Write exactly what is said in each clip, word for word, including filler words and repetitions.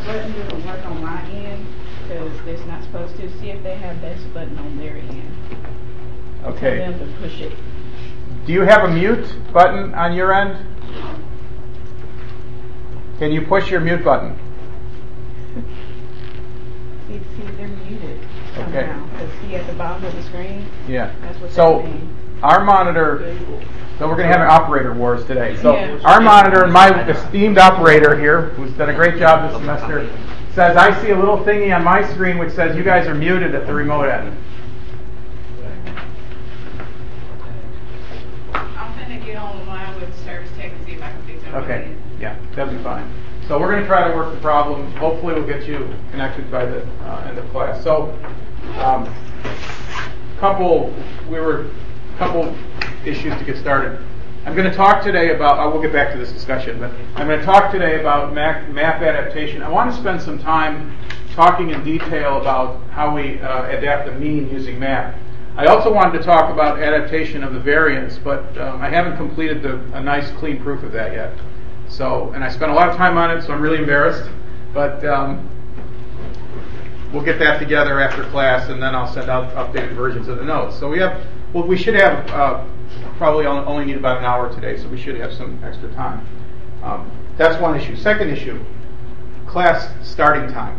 button doesn't work on my end, because it's not supposed to, see if they have this button on their end. Okay. Tell them to push it. Do you have a mute button on your end? Can you push your mute button? See, see, they're muted somehow. Okay. Because see at the bottom of the screen? Yeah. That's what so that means. Our monitor, so we're going to have an operator wars today. So Yeah. Our monitor and my esteemed operator here, who's done a great job this semester, says I see a little thingy on my screen which says you guys are muted at the remote end. I'm going to get online with service tech and see if I can fix it. Okay, yeah, that'll be fine. So we're going to try to work the problem. Hopefully we'll get you connected by the uh, end of class. So, um, couple, we were, couple issues to get started. I'm going to talk today about, I will get back to this discussion, but I'm going to talk today about map, map adaptation. I want to spend some time talking in detail about how we uh, adapt the mean using map. I also wanted to talk about adaptation of the variance, but um, I haven't completed the, a nice clean proof of that yet. So, and I spent a lot of time on it, so I'm really embarrassed. But um, we'll get that together after class, and then I'll send out updated versions of the notes. So we have, well, we should have uh, probably only need about an hour today, so we should have some extra time. Um, that's one issue. Second issue, class starting time.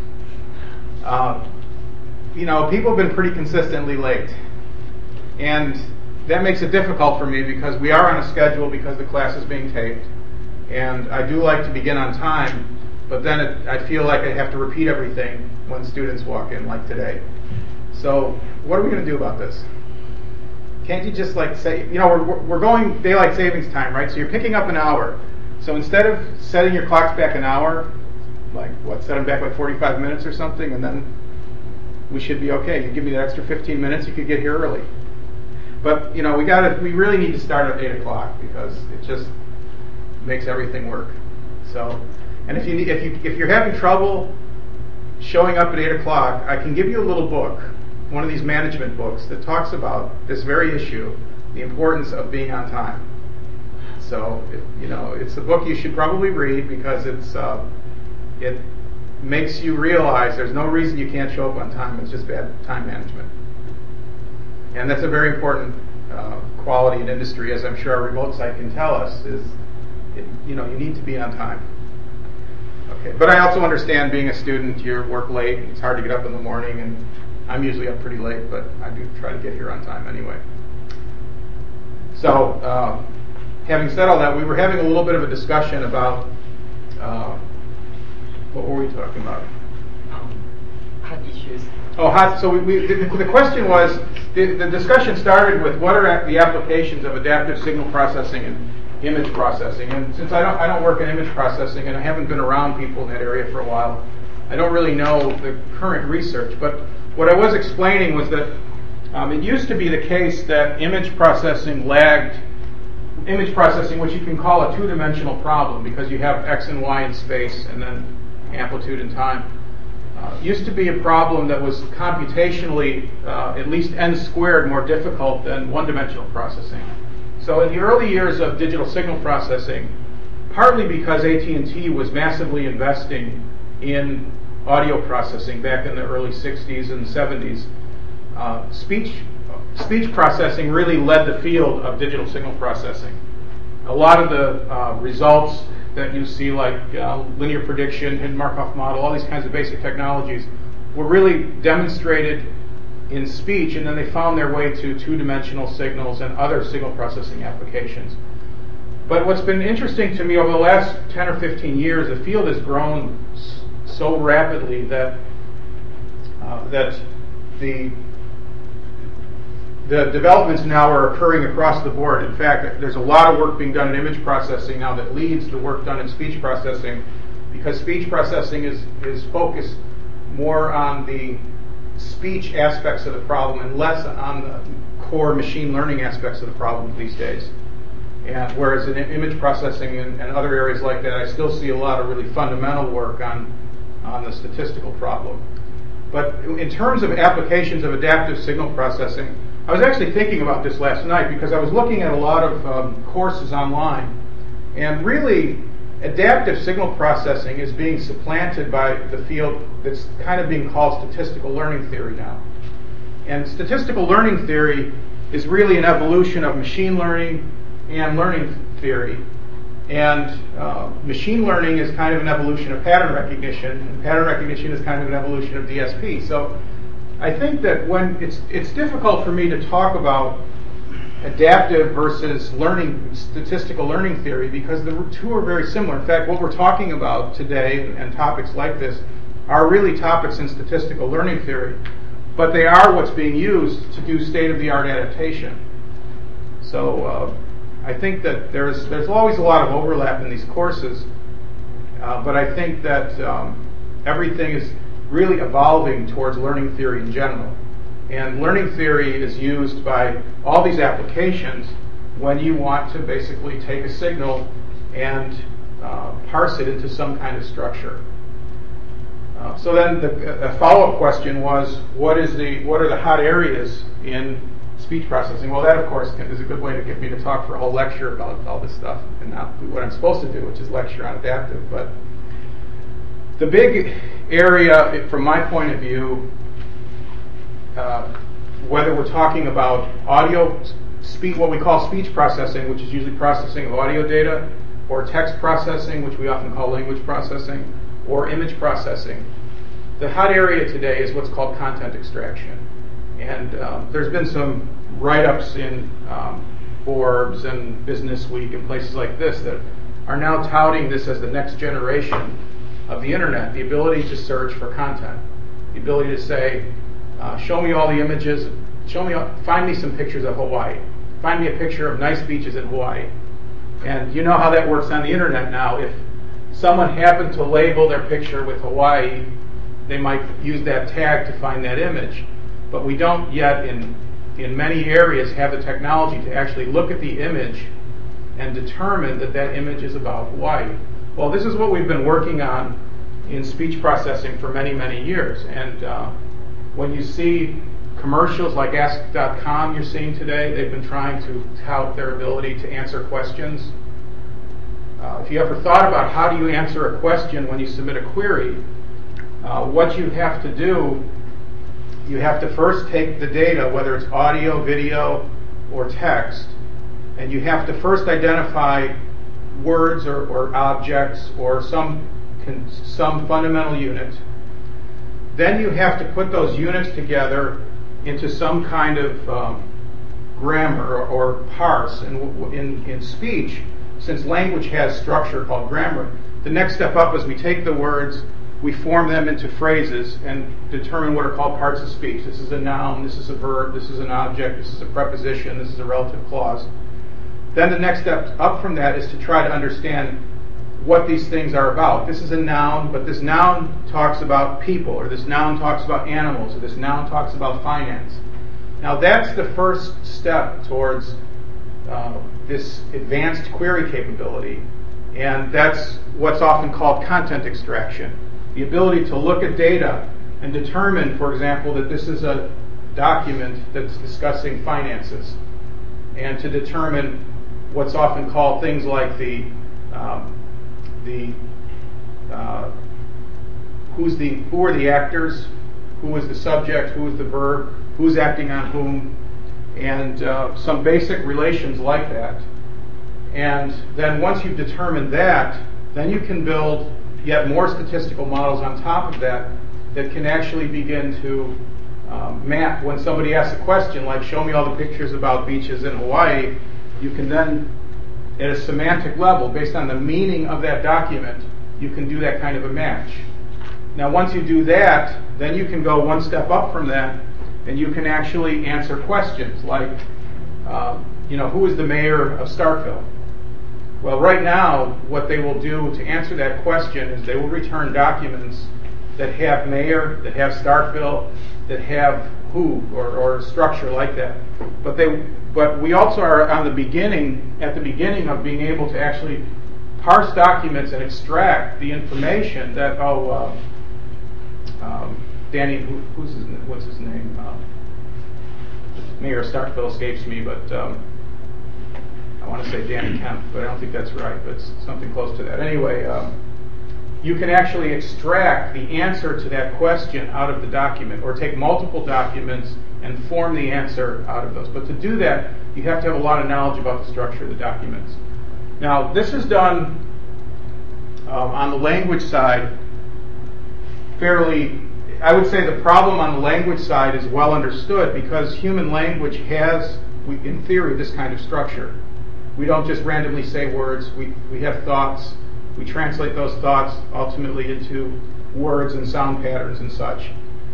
Uh, you know, people have been pretty consistently late, and that makes it difficult for me because we are on a schedule because the class is being taped. And I do like to begin on time, but then it, I feel like I have to repeat everything when students walk in, like today. So what are we going to do about this? Can't you just like say, you know, we're, we're going daylight savings time, right? So you're picking up an hour. So instead of setting your clocks back an hour, like what, set them back like forty-five minutes or something, and then we should be okay. You give me that extra fifteen minutes, you could get here early. But, you know, we got to, we really need to start at eight o'clock because it just makes everything work. So, and if you need, if you if you're having trouble showing up at eight o'clock, I can give you a little book, one of these management books that talks about this very issue, the importance of being on time. So, it, you know, it's a book you should probably read because it's uh, it makes you realize there's no reason you can't show up on time. It's just bad time management, and that's a very important uh, quality in industry, as I'm sure our remote site can tell us. Is It, you know, you need to be on time. Okay, but I also understand being a student, you work late, it's hard to get up in the morning, and I'm usually up pretty late, but I do try to get here on time anyway. So, uh, having said all that, we were having a little bit of a discussion about, uh, what were we talking about? Um, hot issues. Oh, hot, so we, we, the, the question was, the, the discussion started with what are the applications of adaptive signal processing and image processing. And since I don't I don't work in image processing and I haven't been around people in that area for a while, I don't really know the current research. But what I was explaining was that um, it used to be the case that image processing lagged, image processing, which you can call a two-dimensional problem because you have x and y in space and then amplitude and time, uh, used to be a problem that was computationally uh, at least n squared more difficult than one-dimensional processing. So in the early years of digital signal processing, partly because A T and T was massively investing in audio processing back in the early sixties and seventies, uh, speech speech processing really led the field of digital signal processing. A lot of the uh, results that you see, like uh, linear prediction, hidden Markov model, all these kinds of basic technologies, were really demonstrated in speech, and then they found their way to two-dimensional signals and other signal processing applications. But what's been interesting to me over the last ten or fifteen years, the field has grown so rapidly that uh, that the the developments now are occurring across the board. In fact, there's a lot of work being done in image processing now that leads the work done in speech processing, because speech processing is is focused more on the speech aspects of the problem and less on the core machine learning aspects of the problem these days. And whereas in image processing and, and other areas like that, I still see a lot of really fundamental work on, on the statistical problem. But in terms of applications of adaptive signal processing, I was actually thinking about this last night because I was looking at a lot of um, courses online, and really adaptive signal processing is being supplanted by the field that's kind of being called statistical learning theory now. And statistical learning theory is really an evolution of machine learning and learning theory. And uh, machine learning is kind of an evolution of pattern recognition, and pattern recognition is kind of an evolution of D S P. So I think that when it's it's difficult for me to talk about adaptive versus learning, statistical learning theory, because the two are very similar. In fact, what we're talking about today and topics like this are really topics in statistical learning theory, but they are what's being used to do state-of-the-art adaptation. So uh, I think that there's there's always a lot of overlap in these courses, uh, but I think that um, everything is really evolving towards learning theory in general. And learning theory is used by all these applications when you want to basically take a signal and uh, parse it into some kind of structure. Uh, so then the a follow-up question was, what is the what are the hot areas in speech processing? Well, that of course is a good way to get me to talk for a whole lecture about all this stuff and not what I'm supposed to do, which is lecture on adaptive. But the big area, from my point of view, Uh, whether we're talking about audio, speech, what we call speech processing, which is usually processing of audio data, or text processing, which we often call language processing, or image processing, the hot area today is what's called content extraction. And um, there's been some write-ups in um, Forbes and Business Week and places like this that are now touting this as the next generation of the internet, the ability to search for content, the ability to say, Uh, show me all the images. Show me, find me some pictures of Hawaii. Find me a picture of nice beaches in Hawaii. And you know how that works on the internet now. If someone happened to label their picture with Hawaii, they might use that tag to find that image. But we don't yet, in in many areas, have the technology to actually look at the image and determine that that image is about Hawaii. Well, this is what we've been working on in speech processing for many, many years. And uh, when you see commercials like ask dot com you're seeing today, they've been trying to tout their ability to answer questions. Uh, if you ever thought about how do you answer a question when you submit a query, uh, what you have to do, you have to first take the data, whether it's audio, video, or text, and you have to first identify words or, or objects or some some fundamental unit. Then you have to put those units together into some kind of um, grammar or, or parse. And in, in speech, since language has structure called grammar, the next step up is we take the words, we form them into phrases, and determine what are called parts of speech. This is a noun, this is a verb, this is an object, this is a preposition, this is a relative clause. Then the next step up from that is to try to understand what these things are about. This is a noun, but this noun talks about people, or this noun talks about animals, or this noun talks about finance. Now that's the first step towards uh, this advanced query capability, and that's what's often called content extraction. The ability to look at data and determine, for example, that this is a document that's discussing finances, and to determine what's often called things like the um, the uh, who's the who are the actors, who is the subject, who is the verb, who's acting on whom, and uh, some basic relations like that. And then once you've determined that, then you can build yet more statistical models on top of that that can actually begin to um, map. When somebody asks a question like, show me all the pictures about beaches in Hawaii, you can then, at a semantic level, based on the meaning of that document, you can do that kind of a match. Now, once you do that, then you can go one step up from that, and you can actually answer questions like, uh, you know, who is the mayor of Starkville? Well, right now, what they will do to answer that question is they will return documents that have mayor, that have Starkville, that have who, or, or structure like that. But they, but we also are on the beginning, at the beginning of being able to actually parse documents and extract the information that, oh, uh, um, Danny, who, who's his, what's his name? Uh, Mayor of Starkville escapes me, but um, I want to say Danny Kemp, but I don't think that's right, but it's something close to that. Anyway, um, you can actually extract the answer to that question out of the document, or take multiple documents and form the answer out of those. But to do that, you have to have a lot of knowledge about the structure of the documents. Now, this is done um, on the language side fairly. I would say the problem on the language side is well understood because human language has, in theory, this kind of structure. We don't just randomly say words. We, we have thoughts. We translate those thoughts ultimately into words and sound patterns and such.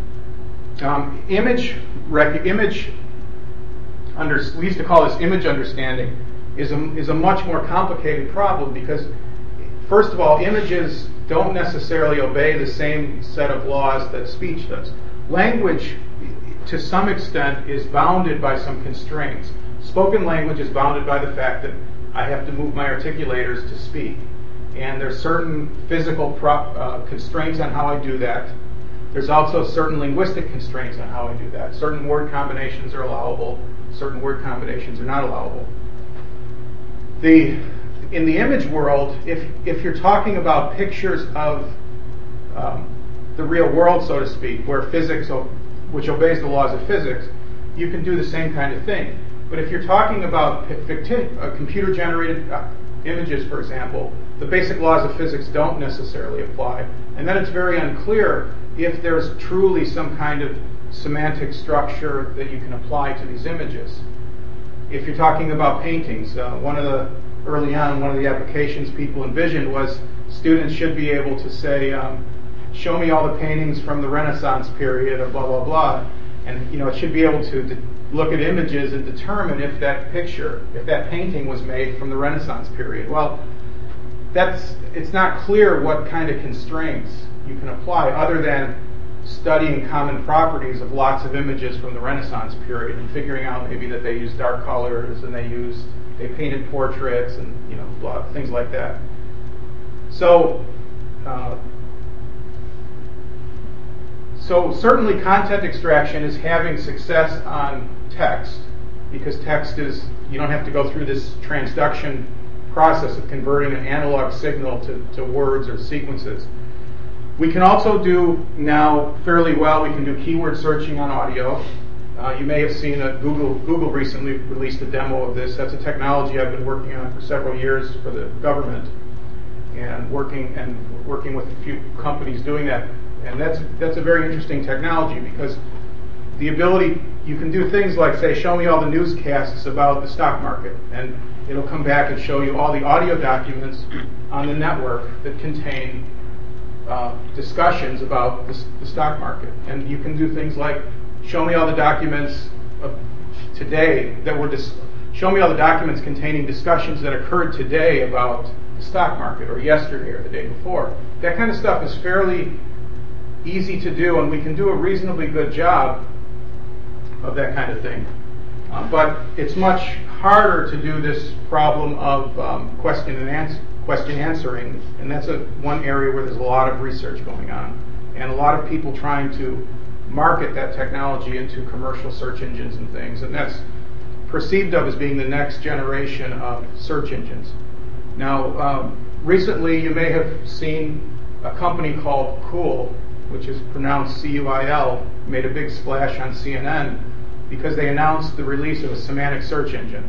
Um, image, rec- image under, we used to call this image understanding, is a, is a much more complicated problem because, first of all, images don't necessarily obey the same set of laws that speech does. Language, to some extent, is bounded by some constraints. Spoken language is bounded by the fact that I have to move my articulators to speak. And there's certain physical pro- uh, constraints on how I do that. There's also certain linguistic constraints on how I do that. Certain word combinations are allowable, certain word combinations are not allowable. The In the image world, if if you're talking about pictures of um, the real world, so to speak, where physics, which obeys the laws of physics, you can do the same kind of thing. But if you're talking about ficti- uh, computer-generated uh, images, for example, the basic laws of physics don't necessarily apply. And then it's very unclear if there's truly some kind of semantic structure that you can apply to these images. If you're talking about paintings, uh, one of the early on, one of the applications people envisioned was students should be able to say, um, show me all the paintings from the Renaissance period of blah, blah, blah. And, you know, it should be able to de- look at images and determine if that picture, if that painting was made from the Renaissance period. Well, that's, it's not clear what kind of constraints you can apply other than studying common properties of lots of images from the Renaissance period and figuring out maybe that they used dark colors and they used they painted portraits and you know blah, things like that. So, uh, so certainly content extraction is having success on text because text is you don't have to go through this transduction process of converting an analog signal to, to words or sequences. We can also do now fairly well. We can do keyword searching on audio. Uh, you may have seen that Google Google recently released a demo of this. That's a technology I've been working on for several years for the government, and working and working with a few companies doing that. And that's that's a very interesting technology because the ability you can do things like say, show me all the newscasts about the stock market, and it'll come back and show you all the audio documents on the network that contain uh, discussions about the, the stock market. And you can do things like show me all the documents of today that were dis- show me all the documents containing discussions that occurred today about the stock market or yesterday or the day before. That kind of stuff is fairly easy to do, and we can do a reasonably good job of that kind of thing. Uh, but it's much harder to do this problem of um, question and answer, question answering, and that's a one area where there's a lot of research going on, and a lot of people trying to market that technology into commercial search engines and things, and that's perceived of as being the next generation of search engines. Now, um, recently you may have seen a company called Cool, which is pronounced C U I L, made a big splash on C N N because they announced the release of a semantic search engine.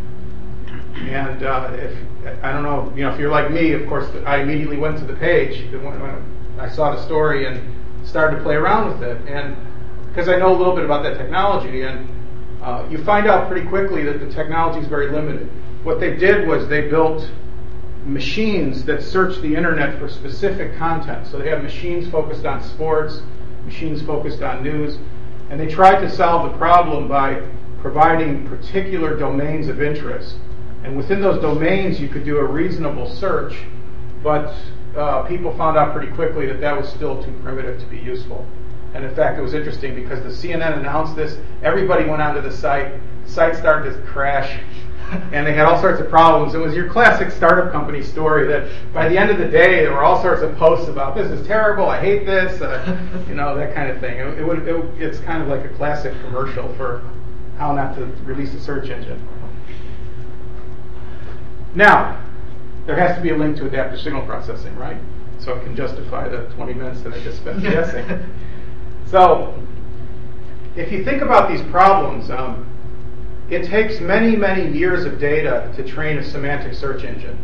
And uh, if I don't know, you know, if you're like me, of course, I immediately went to the page when I saw the story and started to play around with it, and because I know a little bit about that technology, and uh, you find out pretty quickly that the technology is very limited. What they did was they built machines that search the internet for specific content. So they have machines focused on sports, machines focused on news, and they tried to solve the problem by providing particular domains of interest. And within those domains, you could do a reasonable search, but uh, people found out pretty quickly that that was still too primitive to be useful. And in fact, it was interesting because the C N N announced this, everybody went onto the site, the site started to crash, and they had all sorts of problems. It was your classic startup company story that by the end of the day, there were all sorts of posts about, this is terrible, I hate this, uh, you know, that kind of thing. It, it would, it, it's kind of like a classic commercial for how not to release a search engine. Now, there has to be a link to adaptive signal processing, right? So it can justify the twenty minutes that I just spent guessing. So, if you think about these problems, um, it takes many, many years of data to train a semantic search engine.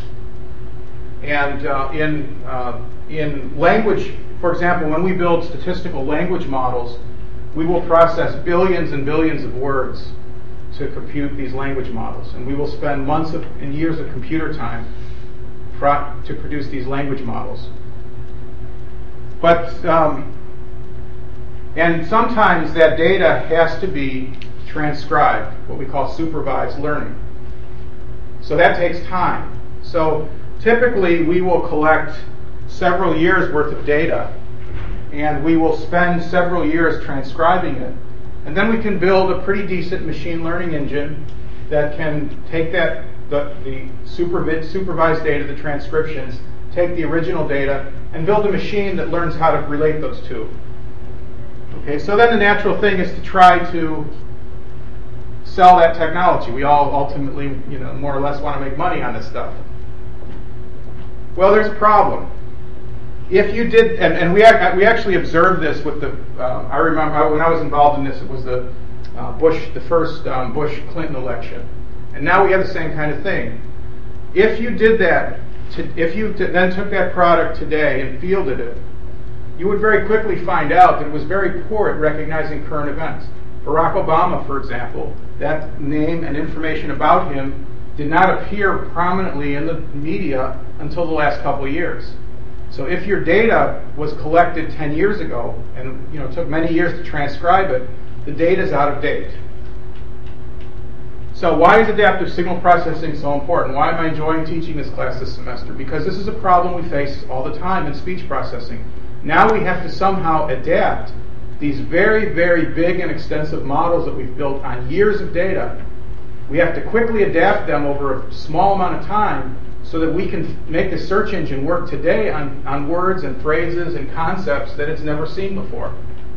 And uh, in uh, in language, for example, when we build statistical language models, we will process billions and billions of words to compute these language models, and we will spend months of, and years of computer time pro- to produce these language models. But um, and sometimes that data has to be transcribed, what we call supervised learning. So that takes time. So typically we will collect several years worth of data, and we will spend several years transcribing it. And then we can build a pretty decent machine learning engine that can take that the, the supervi- supervised data, the transcriptions, take the original data, and build a machine that learns how to relate those two. Okay, so then the natural thing is to try to sell that technology. We all ultimately, you know, more or less want to make money on this stuff. Well, there's a problem. If you did, and, and we ac- we actually observed this with the. Uh, I remember when I was involved in this. It was the uh, Bush, the first um, Bush-Clinton election, and now we have the same kind of thing. If you did that, to, if you t- then took that product today and fielded it, you would very quickly find out that it was very poor at recognizing current events. Barack Obama, for example, that name and information about him did not appear prominently in the media until the last couple of years. So if your data was collected ten years ago and you know took many years to transcribe it, the data is out of date. So why is adaptive signal processing so important? Why am I enjoying teaching this class this semester? Because this is a problem we face all the time in speech processing. Now we have to somehow adapt these very, very big and extensive models that we've built on years of data. We have to quickly adapt them over a small amount of time so that we can make the search engine work today on, on words and phrases and concepts that it's never seen before.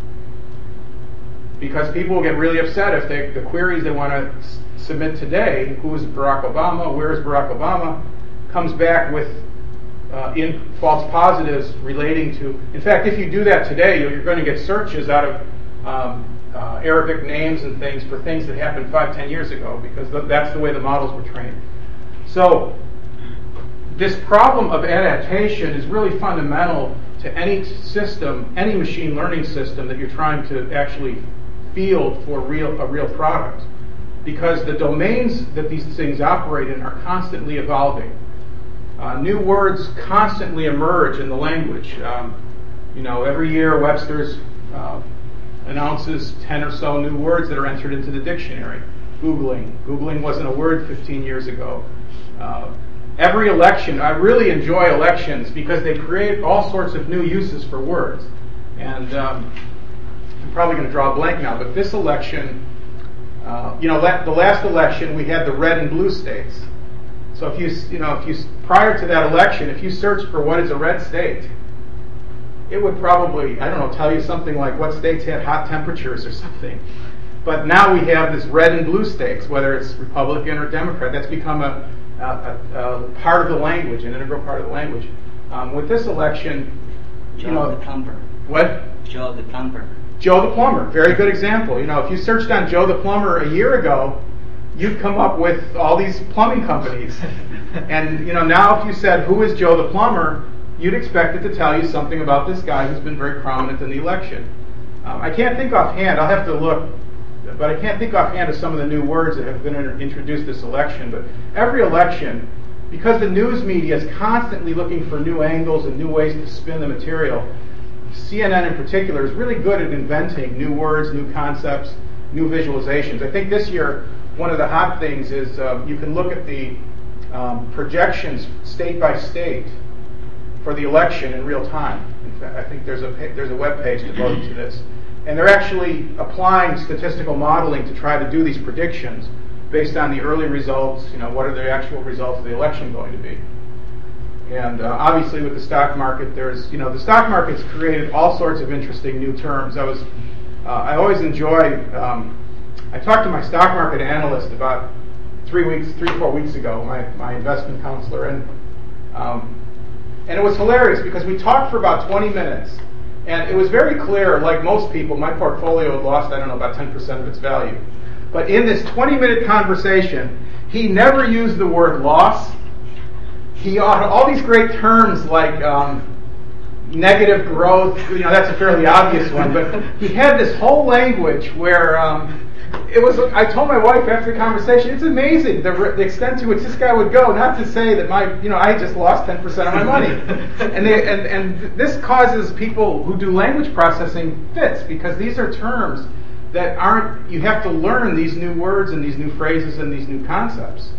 Because people will get really upset if they, the queries they want to s- submit today, who is Barack Obama, where is Barack Obama, comes back with uh, in false positives relating to, in fact, if you do that today, you're, you're going to get searches out of um, uh, Arabic names and things for things that happened five, ten years ago, because th- that's the way the models were trained. So, this problem of adaptation is really fundamental to any system, any machine learning system that you're trying to actually field for real, a real product. Because the domains that these things operate in are constantly evolving. Uh, new words constantly emerge in the language. Um, you know, every year Webster's uh, announces ten or so new words that are entered into the dictionary. Googling. Googling wasn't a word fifteen years ago. Uh, Every election, I really enjoy elections because they create all sorts of new uses for words. And um, I'm probably going to draw a blank now, but this election, uh, you know, la- the last election we had the red and blue states. So if you, you know, if you prior to that election, if you searched for what is a red state, it would probably, I don't know, tell you something like what states had hot temperatures or something. But now we have this red and blue states, whether it's Republican or Democrat. That's become a Uh, a, a part of the language, an integral part of the language. Um, with this election, Joe you know, the plumber. What? Joe the plumber. Joe the plumber, very good example. You know, if you searched on Joe the plumber a year ago, you'd come up with all these plumbing companies. And you know, now if you said who is Joe the plumber, you'd expect it to tell you something about this guy who's been very prominent in the election. Um, I can't think offhand. I'll have to look. But I can't think offhand of some of the new words that have been introduced this election. But every election, because the news media is constantly looking for new angles and new ways to spin the material, C N N in particular is really good at inventing new words, new concepts, new visualizations. I think this year, one of the hot things is uh, you can look at the um, projections state by state for the election in real time. In fact, I think there's a there's a web page devoted to this. And they're actually applying statistical modeling to try to do these predictions based on the early results. You know, what are the actual results of the election going to be? And uh, obviously, with the stock market, there's you know the stock market's created all sorts of interesting new terms. I was uh, I always enjoy. Um, I talked to my stock market analyst about three weeks, three, four weeks ago, my, my investment counselor, and um, and it was hilarious because we talked for about twenty minutes, and it was very clear, like most people, my portfolio had lost, I don't know, about ten percent of its value. But in this twenty-minute conversation, he never used the word loss. He had all these great terms like um, negative growth, you know, that's a fairly obvious one, but he had this whole language where um, it was, I told my wife after the conversation, it's amazing the, the extent to which this guy would go, not to say that my, you know, I just lost ten percent of my money. And, they, and, and this causes people who do language processing fits, because these are terms that aren't, you have to learn these new words and these new phrases and these new concepts.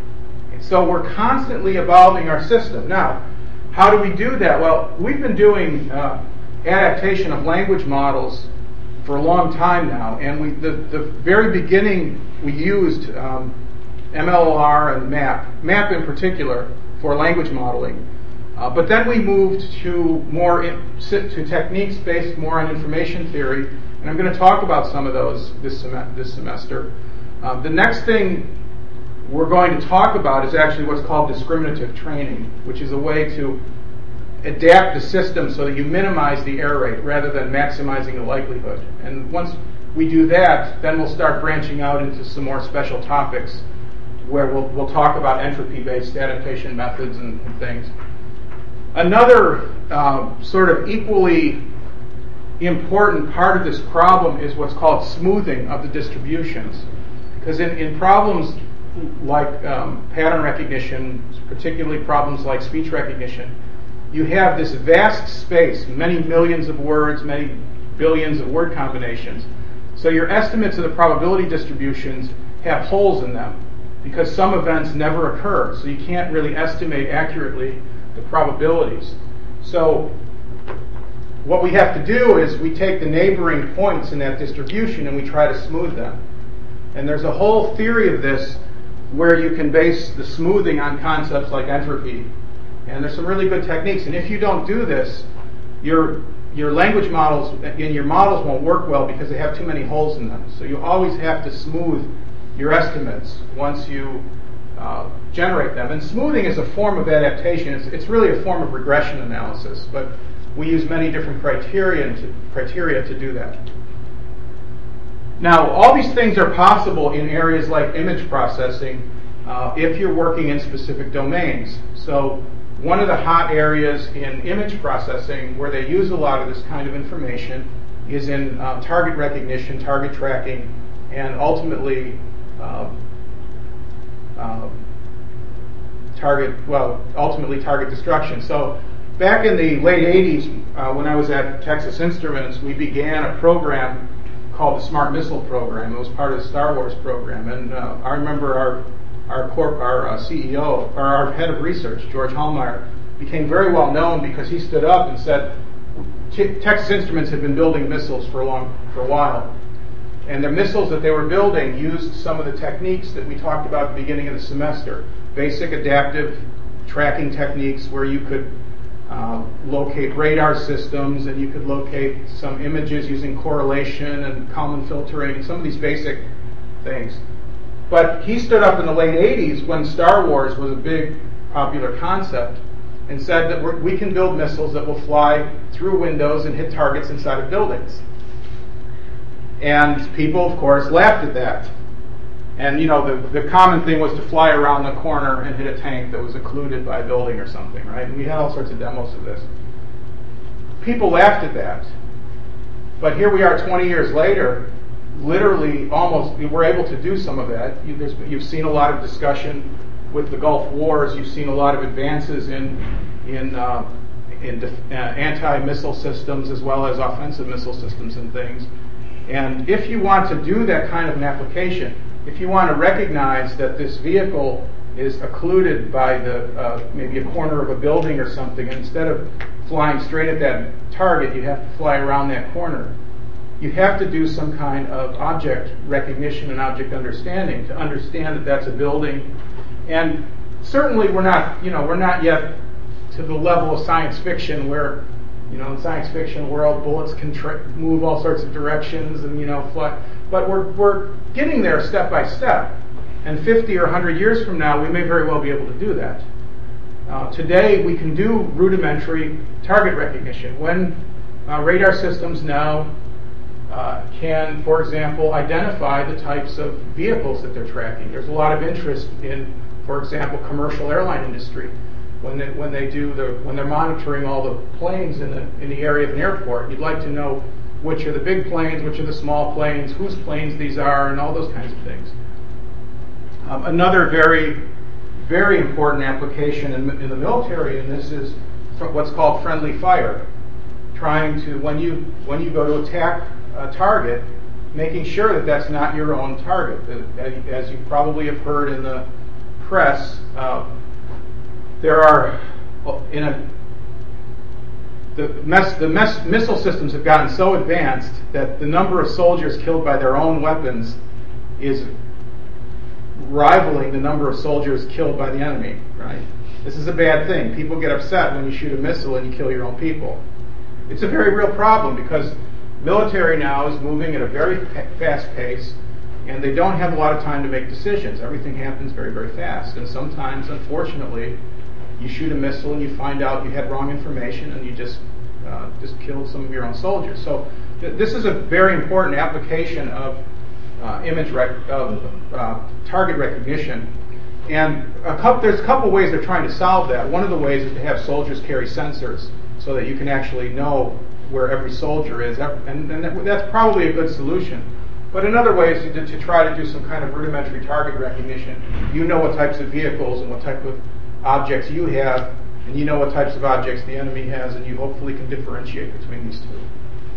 So we're constantly evolving our system. Now, how do we do that? Well, we've been doing uh, adaptation of language models for a long time now, and we the, the very beginning we used um, M L O R and MAP, MAP in particular, for language modeling. Uh, but then we moved to more in, to techniques based more on information theory, and I'm going to talk about some of those this, sem- this semester. Uh, the next thing we're going to talk about is actually what's called discriminative training, which is a way to adapt the system so that you minimize the error rate rather than maximizing the likelihood. And once we do that, then we'll start branching out into some more special topics where we'll, we'll talk about entropy-based adaptation methods and, and things. Another uh, sort of equally important part of this problem is what's called smoothing of the distributions. Because in, in problems like um, pattern recognition, particularly problems like speech recognition, you have this vast space, many millions of words, many billions of word combinations. So your estimates of the probability distributions have holes in them because some events never occur. So you can't really estimate accurately the probabilities. So what we have to do is we take the neighboring points in that distribution and we try to smooth them. And there's a whole theory of this where you can base the smoothing on concepts like entropy. And there's some really good techniques. And if you don't do this, your your language models and your models won't work well because they have too many holes in them. So you always have to smooth your estimates once you uh, generate them. And smoothing is a form of adaptation. It's, it's really a form of regression analysis, but we use many different criteria to, criteria to do that. Now, all these things are possible in areas like image processing uh, if you're working in specific domains. So one of the hot areas in image processing where they use a lot of this kind of information is in uh, target recognition, target tracking, and ultimately uh, uh, target, well, ultimately target destruction. So back in the late eighties, uh, when I was at Texas Instruments, we began a program called the Smart Missile Program. It was part of the Star Wars program, and uh, I remember our our, corp, our uh, C E O, or our head of research, George Hallmeyer, became very well known because he stood up and said Texas Instruments had been building missiles for a long for a while, and the missiles that they were building used some of the techniques that we talked about at the beginning of the semester, basic adaptive tracking techniques where you could Uh, locate radar systems, and you could locate some images using correlation and Kalman filtering, some of these basic things. But he stood up in the late eighties when Star Wars was a big popular concept and said that we're, we can build missiles that will fly through windows and hit targets inside of buildings. And people, of course, laughed at that. And, you know, the, the common thing was to fly around the corner and hit a tank that was occluded by a building or something, right? And we had all sorts of demos of this. People laughed at that. But here we are twenty years later, literally almost, we're able to do some of that. You, you've seen a lot of discussion with the Gulf Wars. You've seen a lot of advances in, in, uh, in def, uh, anti-missile systems as well as offensive missile systems and things. And if you want to do that kind of an application, if you want to recognize that this vehicle is occluded by the uh, maybe a corner of a building or something, and instead of flying straight at that target, you have to fly around that corner. You have to do some kind of object recognition and object understanding to understand that that's a building. And certainly, we're not, you know, we're not yet to the level of science fiction where, you know, in science fiction world, bullets can tra- move all sorts of directions and, you know, fly. But we're we're getting there step by step. And fifty or one hundred years from now, we may very well be able to do that. Uh, today, we can do rudimentary target recognition. When uh, radar systems now uh, can, for example, identify the types of vehicles that they're tracking. There's a lot of interest in, for example, commercial airline industry. When they, when they do the when they're monitoring all the planes in the in the area of an airport, you'd like to know which are the big planes, which are the small planes, whose planes these are, and all those kinds of things. Um, another very, very important application in, in the military, and this is what's called friendly fire. Trying to, when you when you go to attack a target, making sure that that's not your own target. As you probably have heard in the press, uh, there are in a the, mess, the mess, missile systems have gotten so advanced that the number of soldiers killed by their own weapons is rivaling the number of soldiers killed by the enemy, right? This is a bad thing. People get upset when you shoot a missile and you kill your own people. It's a very real problem because military now is moving at a very fast pace, and they don't have a lot of time to make decisions. Everything happens very, very fast. And sometimes, unfortunately, you shoot a missile and you find out you had wrong information and you just uh, just killed some of your own soldiers. So th- this is a very important application of uh, image rec- of uh, target recognition. And a couple, there's a couple ways they're trying to solve that. One of the ways is to have soldiers carry sensors so that you can actually know where every soldier is, and, and that's probably a good solution. But another way is to, to try to do some kind of rudimentary target recognition. You know what types of vehicles and what type of objects you have, and you know what types of objects the enemy has, and you hopefully can differentiate between these two.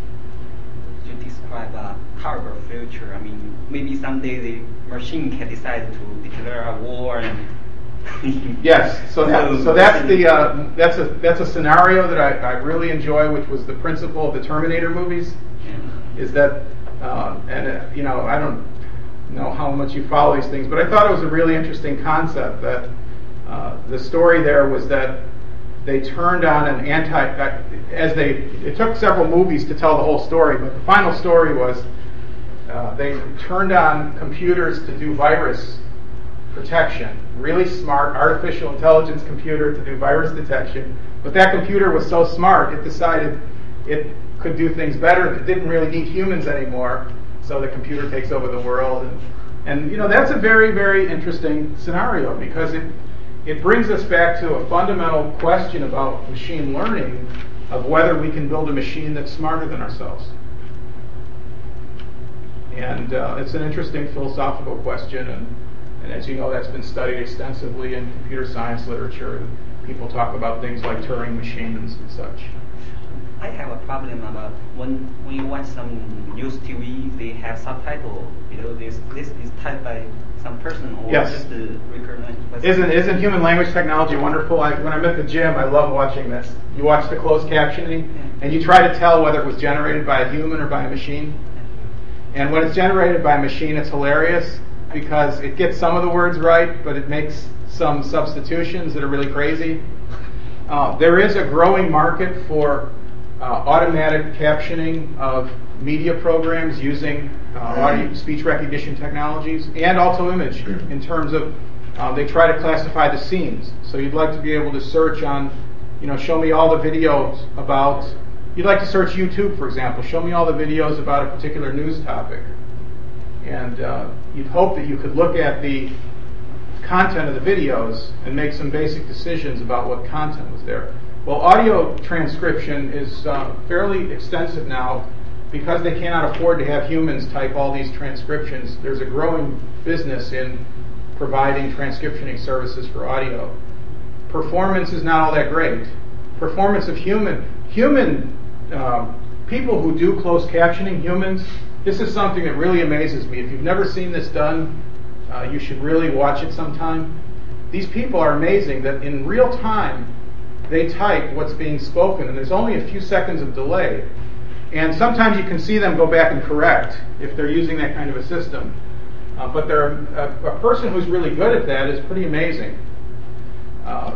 You describe a horrible future. I mean, maybe someday the machine can decide to declare a war. And yes, so that, so that's the uh, that's a that's a scenario that I, I really enjoy, which was the principle of the Terminator movies. Yeah. Is that uh, and uh, you know I don't know how much you follow these things, but I thought it was a really interesting concept that. Uh, the story there was that they turned on an anti, as they, it took several movies to tell the whole story, but the final story was uh, they turned on computers to do virus protection. Really smart artificial intelligence computer to do virus detection, but that computer was so smart it decided it could do things better. It didn't really need humans anymore, so the computer takes over the world. And, and you know, that's a very, very interesting scenario because it It brings us back to a fundamental question about machine learning of whether we can build a machine that's smarter than ourselves. And uh, it's an interesting philosophical question, and, and as you know, that's been studied extensively in computer science literature. People talk about things like Turing machines and such. I have a problem about when when you watch some news T V, they have subtitle below this. This is typed by some person or yes. just the recurrent. Isn't isn't human language technology wonderful? I, when I'm at the gym, I love watching this. You watch the closed captioning, yeah. and you try to tell whether it was generated by a human or by a machine. And when it's generated by a machine, it's hilarious because it gets some of the words right, but it makes some substitutions that are really crazy. Uh, there is a growing market for Uh, automatic captioning of media programs using uh, audio speech recognition technologies and also image in terms of uh, they try to classify the scenes. So you'd like to be able to search on, you know, show me all the videos about, you'd like to search YouTube, for example, show me all the videos about a particular news topic. And uh, you'd hope that you could look at the content of the videos and make some basic decisions about what content was there. Well, audio transcription is uh, fairly extensive now because they cannot afford to have humans type all these transcriptions. There's a growing business in providing transcriptioning services for audio. Performance is not all that great. Performance of human human uh, people who do closed captioning, humans, this is something that really amazes me. If you've never seen this done, uh, you should really watch it sometime. These people are amazing that in real time they type what's being spoken, and there's only a few seconds of delay. And sometimes you can see them go back and correct if they're using that kind of a system. Uh, but they're, a, a person who's really good at that is pretty amazing. Uh,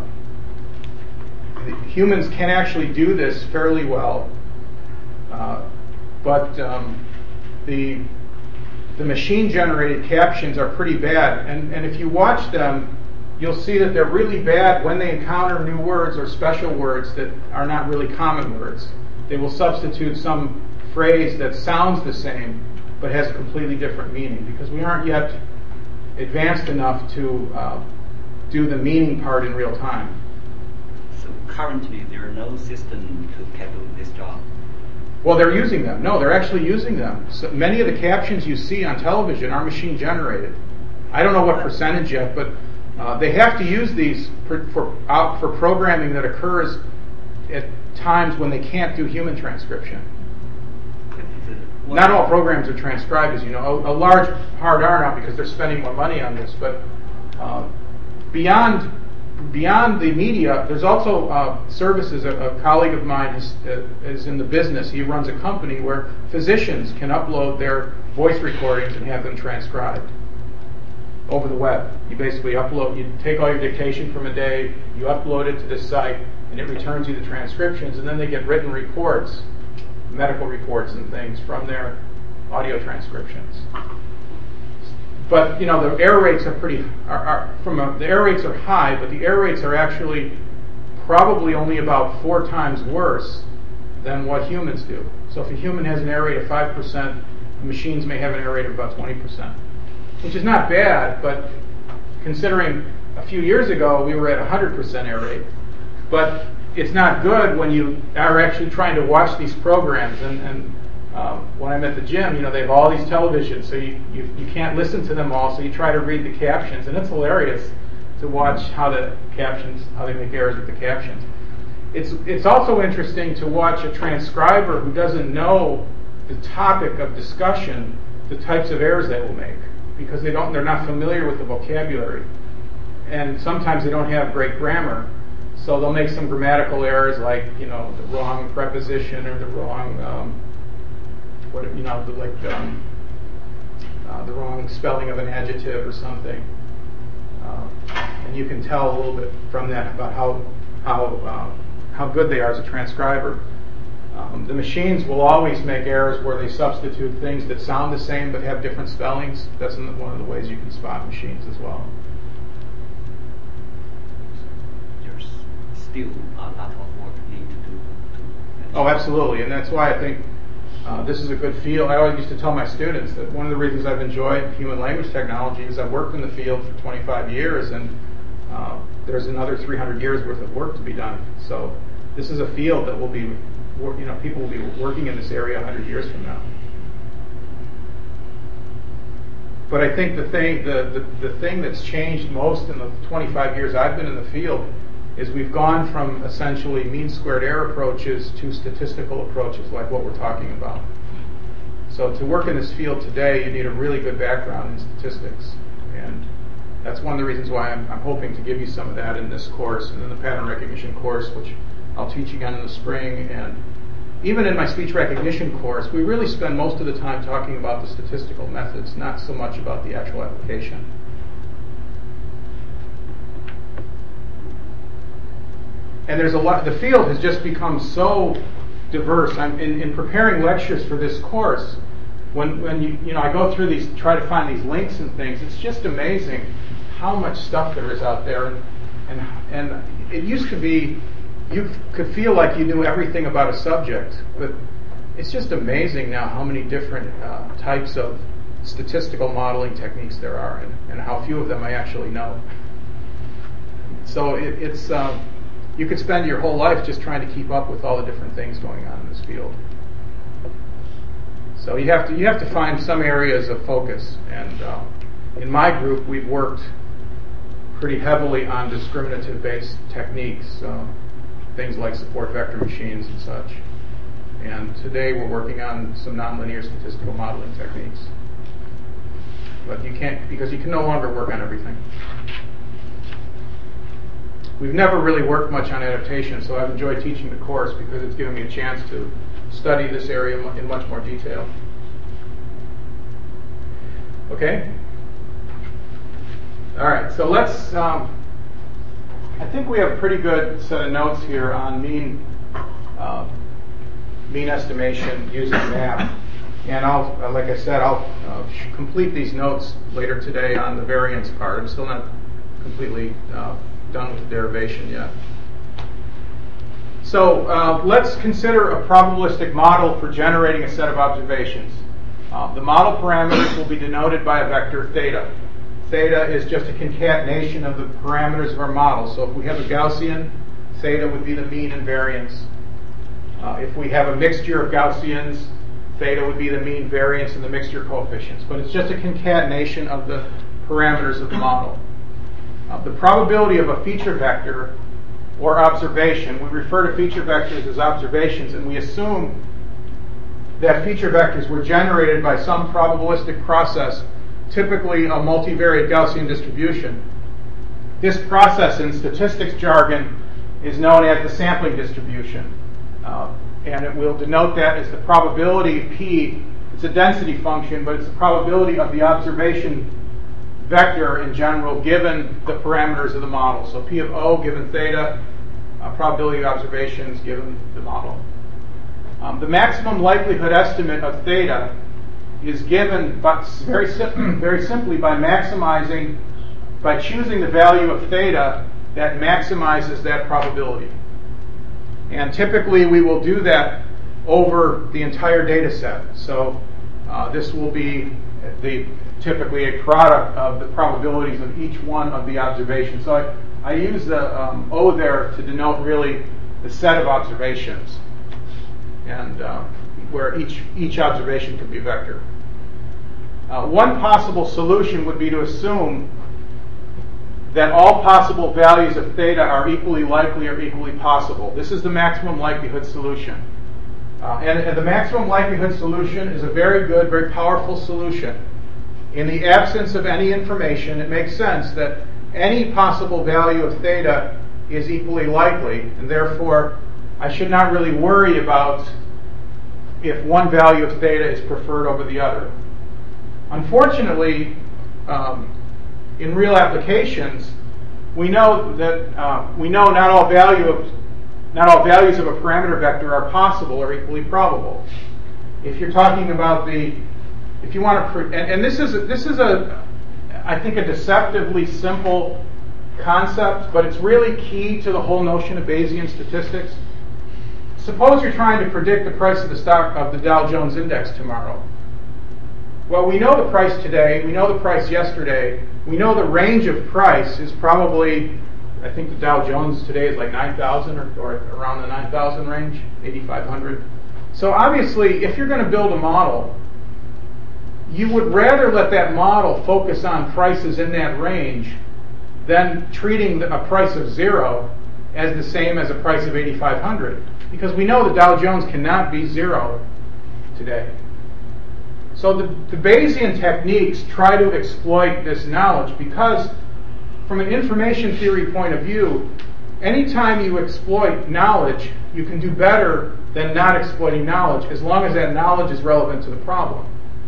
humans can actually do this fairly well, uh, but um, the the machine-generated captions are pretty bad. And, and if you watch them, you'll see that they're really bad when they encounter new words or special words that are not really common words. They will substitute some phrase that sounds the same but has a completely different meaning, because we aren't yet advanced enough to uh, do the meaning part in real time. So currently there are no system to tackle this job. Well, they're using them. No, they're actually using them. So many of the captions you see on television are machine generated. I don't know what percentage yet, but uh, they have to use these for for, uh, for programming that occurs at times when they can't do human transcription. Not all programs are transcribed, as you know. A, a large part are not, because they're spending more money on this. But uh, beyond beyond the media, there's also uh, services. A, a colleague of mine is, uh, is in the business. He runs a company where physicians can upload their voice recordings and have them transcribed over the web. You basically upload, you take all your dictation from a day, you upload it to this site, and it returns you the transcriptions, and then they get written reports, medical reports and things from their audio transcriptions. But you know, the error rates are pretty. Are, are from a, the error rates are high, but the error rates are actually probably only about four times worse than what humans do. So if a human has an error rate of five percent, machines may have an error rate of about twenty percent, which is not bad. But considering a few years ago we were at one hundred percent error rate, but it's not good when you are actually trying to watch these programs. And, and um, when I'm at the gym, you know, they have all these televisions, so you, you, you can't listen to them all, so you try to read the captions, and it's hilarious to watch how the captions, how they make errors with the captions. It's it's also interesting to watch a transcriber who doesn't know the topic of discussion, the types of errors they will make, because they don't, they're not familiar with the vocabulary, and sometimes they don't have great grammar. So they'll make some grammatical errors, like, you know, the wrong preposition or the wrong, um, what you know, the, like um, uh, the wrong spelling of an adjective or something. Uh, and you can tell a little bit from that about how how uh, how good they are as a transcriber. Um, the machines will always make errors where they substitute things that sound the same but have different spellings. That's one of the ways you can spot machines as well. Still a lot of work need to do. To oh, absolutely, and that's why I think uh, this is a good field. I always used to tell my students that one of the reasons I've enjoyed human language technology is I've worked in the field for twenty-five years, and uh, there's another three hundred years worth of work to be done. So this is a field that will be, you know, people will be working in this area one hundred years from now. But I think the thing, the, the, the thing that's changed most in the twenty-five years I've been in the field is we've gone from essentially mean squared error approaches to statistical approaches like what we're talking about. So to work in this field today, you need a really good background in statistics. And that's one of the reasons why I'm, I'm hoping to give you some of that in this course, and in the pattern recognition course, which I'll teach again in the spring. And even in my speech recognition course, we really spend most of the time talking about the statistical methods, not so much about the actual application. And there's a lot. The field has just become so diverse. I'm in, in preparing lectures for this course. When when you you know I go through these, try to find these links and things. It's just amazing how much stuff there is out there. And and and it used to be you could feel like you knew everything about a subject, but it's just amazing now how many different uh, types of statistical modeling techniques there are, and, and how few of them I actually know. So it, it's. Uh, You could spend your whole life just trying to keep up with all the different things going on in this field. So you have to you have to find some areas of focus. And uh, in my group, we've worked pretty heavily on discriminative-based techniques, uh, things like support vector machines and such. And today we're working on some nonlinear statistical modeling techniques. But you can't, because you can no longer work on everything. We've never really worked much on adaptation, so I've enjoyed teaching the course because it's given me a chance to study this area in much more detail. Okay? All right, so let's, um, I think we have a pretty good set of notes here on mean, uh, mean estimation using math. And I'll, uh, like I said, I'll uh, complete these notes later today on the variance part. I'm still not completely uh, done with the derivation yet. So uh, let's consider a probabilistic model for generating a set of observations. Uh, the model parameters will be denoted by a vector theta. Theta is just a concatenation of the parameters of our model. So if we have a Gaussian, theta would be the mean and variance. Uh, if we have a mixture of Gaussians, theta would be the mean variance and the mixture coefficients. But it's just a concatenation of the parameters of the model. Uh, the probability of a feature vector or observation, we refer to feature vectors as observations, and we assume that feature vectors were generated by some probabilistic process, typically a multivariate Gaussian distribution. This process in statistics jargon is known as the sampling distribution. Uh, and it will denote that as the probability P. It's a density function, but it's the probability of the observation vector in general given the parameters of the model. So P of O given theta, uh, probability of observations given the model. Um, the maximum likelihood estimate of theta is given by, very, sim- very simply by maximizing, by choosing the value of theta that maximizes that probability. And typically we will do that over the entire data set. So uh, this will be the typically a product of the probabilities of each one of the observations. So I, I use the um, O there to denote really the set of observations, and uh, where each, each observation could be a vector. Uh, one possible solution would be to assume that all possible values of theta are equally likely or equally possible. This is the maximum likelihood solution. Uh, and, and the maximum likelihood solution is a very good, very powerful solution. In the absence of any information, it makes sense that any possible value of theta is equally likely, and therefore I should not really worry about if one value of theta is preferred over the other. Unfortunately, um, in real applications, we know that uh, we know not all value of not all values of a parameter vector are possible or equally probable. If you're talking about the, if you want to, and, and this is a, this is a, I think a deceptively simple concept, but it's really key to the whole notion of Bayesian statistics. Suppose you're trying to predict the price of the stock of the Dow Jones Index tomorrow. Well, we know the price today, we know the price yesterday, we know the range of price is probably, I think the Dow Jones today is like nine thousand or, or around the nine thousand range, eighty-five hundred. So obviously, if you're going to build a model, you would rather let that model focus on prices in that range than treating a price of zero as the same as a price of eighty-five hundred. Because we know the Dow Jones cannot be zero today. So the, the Bayesian techniques try to exploit this knowledge because from an information theory point of view, anytime you exploit knowledge, you can do better than not exploiting knowledge as long as that knowledge is relevant to the problem.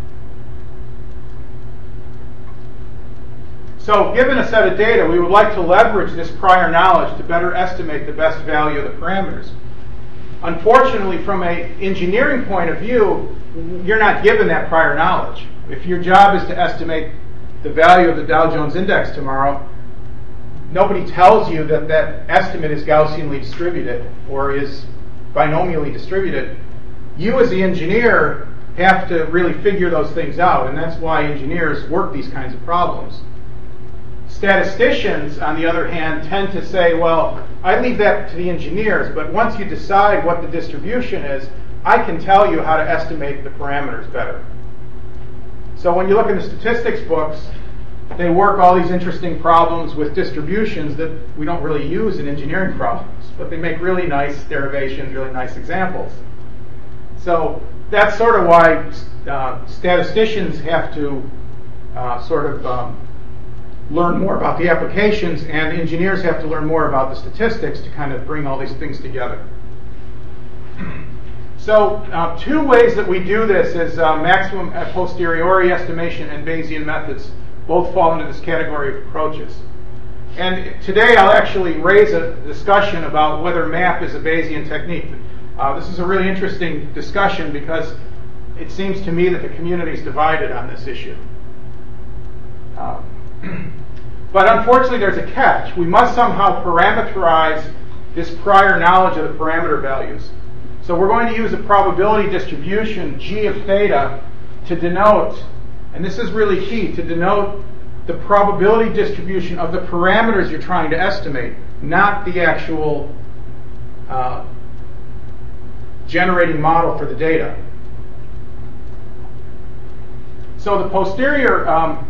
So given a set of data, we would like to leverage this prior knowledge to better estimate the best value of the parameters. Unfortunately, from an engineering point of view, you're not given that prior knowledge. If your job is to estimate the value of the Dow Jones Index tomorrow, nobody tells you that that estimate is Gaussianly distributed or is binomially distributed. You as the engineer have to really figure those things out, and that's why engineers work these kinds of problems. Statisticians, on the other hand, tend to say, well, I leave that to the engineers, but once you decide what the distribution is, I can tell you how to estimate the parameters better. So when you look in the statistics books, they work all these interesting problems with distributions that we don't really use in engineering problems, but they make really nice derivations, really nice examples. So that's sort of why uh, statisticians have to uh, sort of um, learn more about the applications, and engineers have to learn more about the statistics to kind of bring all these things together. So uh, two ways that we do this is uh, maximum a posteriori estimation and Bayesian methods. Both fall into this category of approaches. And today I'll actually raise a discussion about whether MAP is a Bayesian technique. Uh, this is a really interesting discussion because it seems to me that the community is divided on this issue. Um, but unfortunately, there's a catch. We must somehow parameterize this prior knowledge of the parameter values. So we're going to use a probability distribution, G of theta, to denote, and this is really key, to denote the probability distribution of the parameters you're trying to estimate, not the actual uh, generating model for the data. So the posterior um,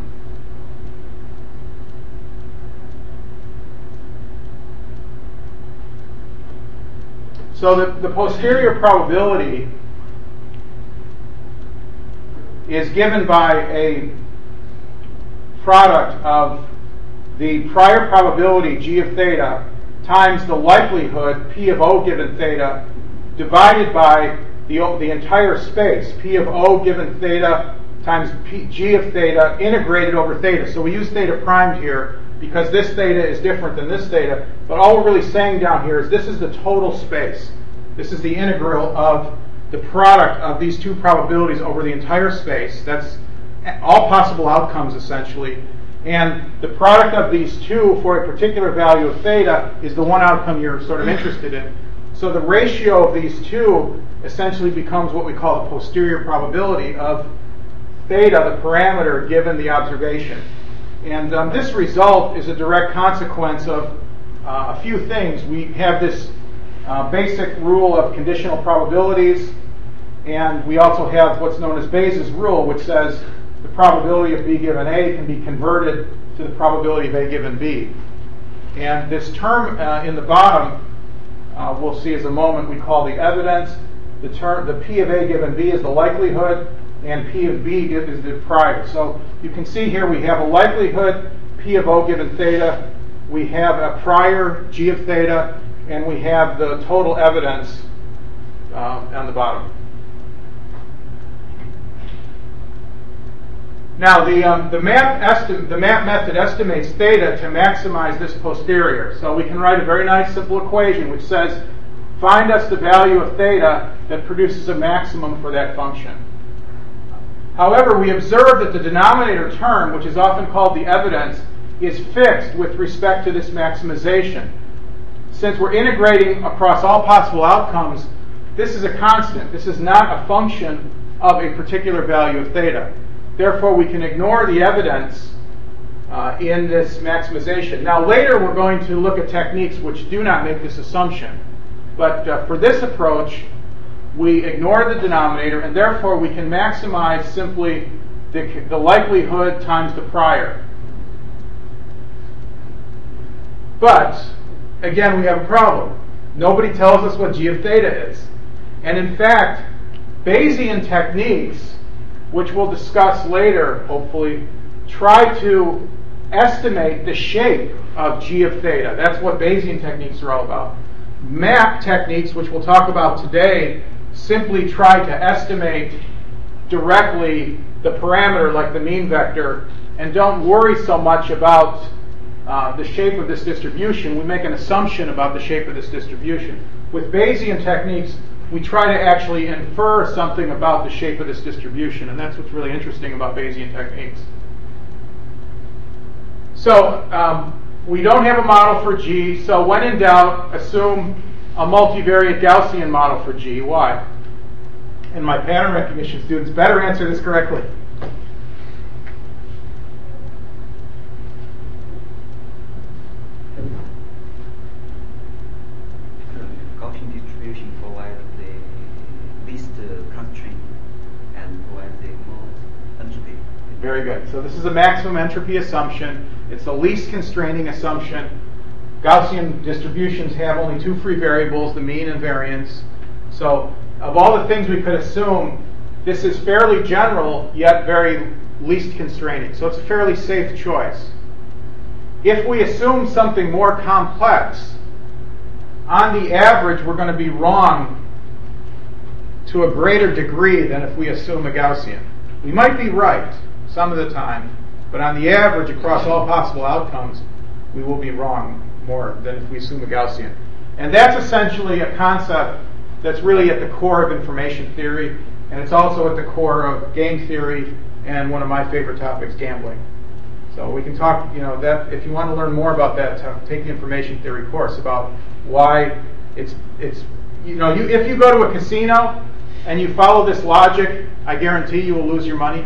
so the, the posterior probability is given by a product of the prior probability G of theta times the likelihood P of O given theta divided by the, the entire space P of O given theta times P, G of theta integrated over theta. So we use theta primed here because this theta is different than this theta, but all we're really saying down here is this is the total space. This is the integral of the product of these two probabilities over the entire space. That's all possible outcomes, essentially. And the product of these two for a particular value of theta is the one outcome you're sort of interested in. So the ratio of these two essentially becomes what we call the posterior probability of theta, the parameter, given the observation. And um, this result is a direct consequence of uh, a few things. We have this uh, basic rule of conditional probabilities, and we also have what's known as Bayes' rule, which says the probability of B given A can be converted to the probability of A given B. And this term uh, in the bottom, uh, we'll see as a moment, we call the evidence. The term, the P of A given B is the likelihood, and P of B is the prior. So you can see here we have a likelihood, P of O given theta, we have a prior, G of theta, and we have the total evidence uh, on the bottom. Now the um, the map esti- the map method estimates theta to maximize this posterior. So we can write a very nice simple equation which says find us the value of theta that produces a maximum for that function. However, we observe that the denominator term, which is often called the evidence, is fixed with respect to this maximization. Since we're integrating across all possible outcomes, this is a constant. This is not a function of a particular value of theta. Therefore, we can ignore the evidence uh, in this maximization. Now, later we're going to look at techniques which do not make this assumption. But uh, for this approach, we ignore the denominator, and therefore we can maximize simply the, the likelihood times the prior. But, again, we have a problem. Nobody tells us what G of theta is. And in fact, Bayesian techniques, which we'll discuss later, hopefully, try to estimate the shape of G of theta. That's what Bayesian techniques are all about. Map techniques, which we'll talk about today, simply try to estimate directly the parameter like the mean vector and don't worry so much about uh, the shape of this distribution. We make an assumption about the shape of this distribution. With Bayesian techniques, we try to actually infer something about the shape of this distribution, and that's what's really interesting about Bayesian techniques. So um, we don't have a model for G, so when in doubt, assume a multivariate Gaussian model for G. Why? And my pattern recognition students better answer this correctly. Gaussian distribution provides the least uh, constraint and provides the most entropy. Very good. So this is a maximum entropy assumption. It's the least constraining assumption. Gaussian distributions have only two free variables, the mean and variance. So of all the things we could assume, this is fairly general, yet very least constraining. So it's a fairly safe choice. If we assume something more complex, on the average, we're going to be wrong to a greater degree than if we assume a Gaussian. We might be right some of the time, but on the average, across all possible outcomes, we will be wrong more than if we assume a Gaussian. And that's essentially a concept that's really at the core of information theory. and it's also at the core of game theory and one of my favorite topics, gambling. So we can talk, you know, that if you want to learn more about that, take the information theory course about why it's it's you know you if you go to a casino and you follow this logic, I guarantee you will lose your money.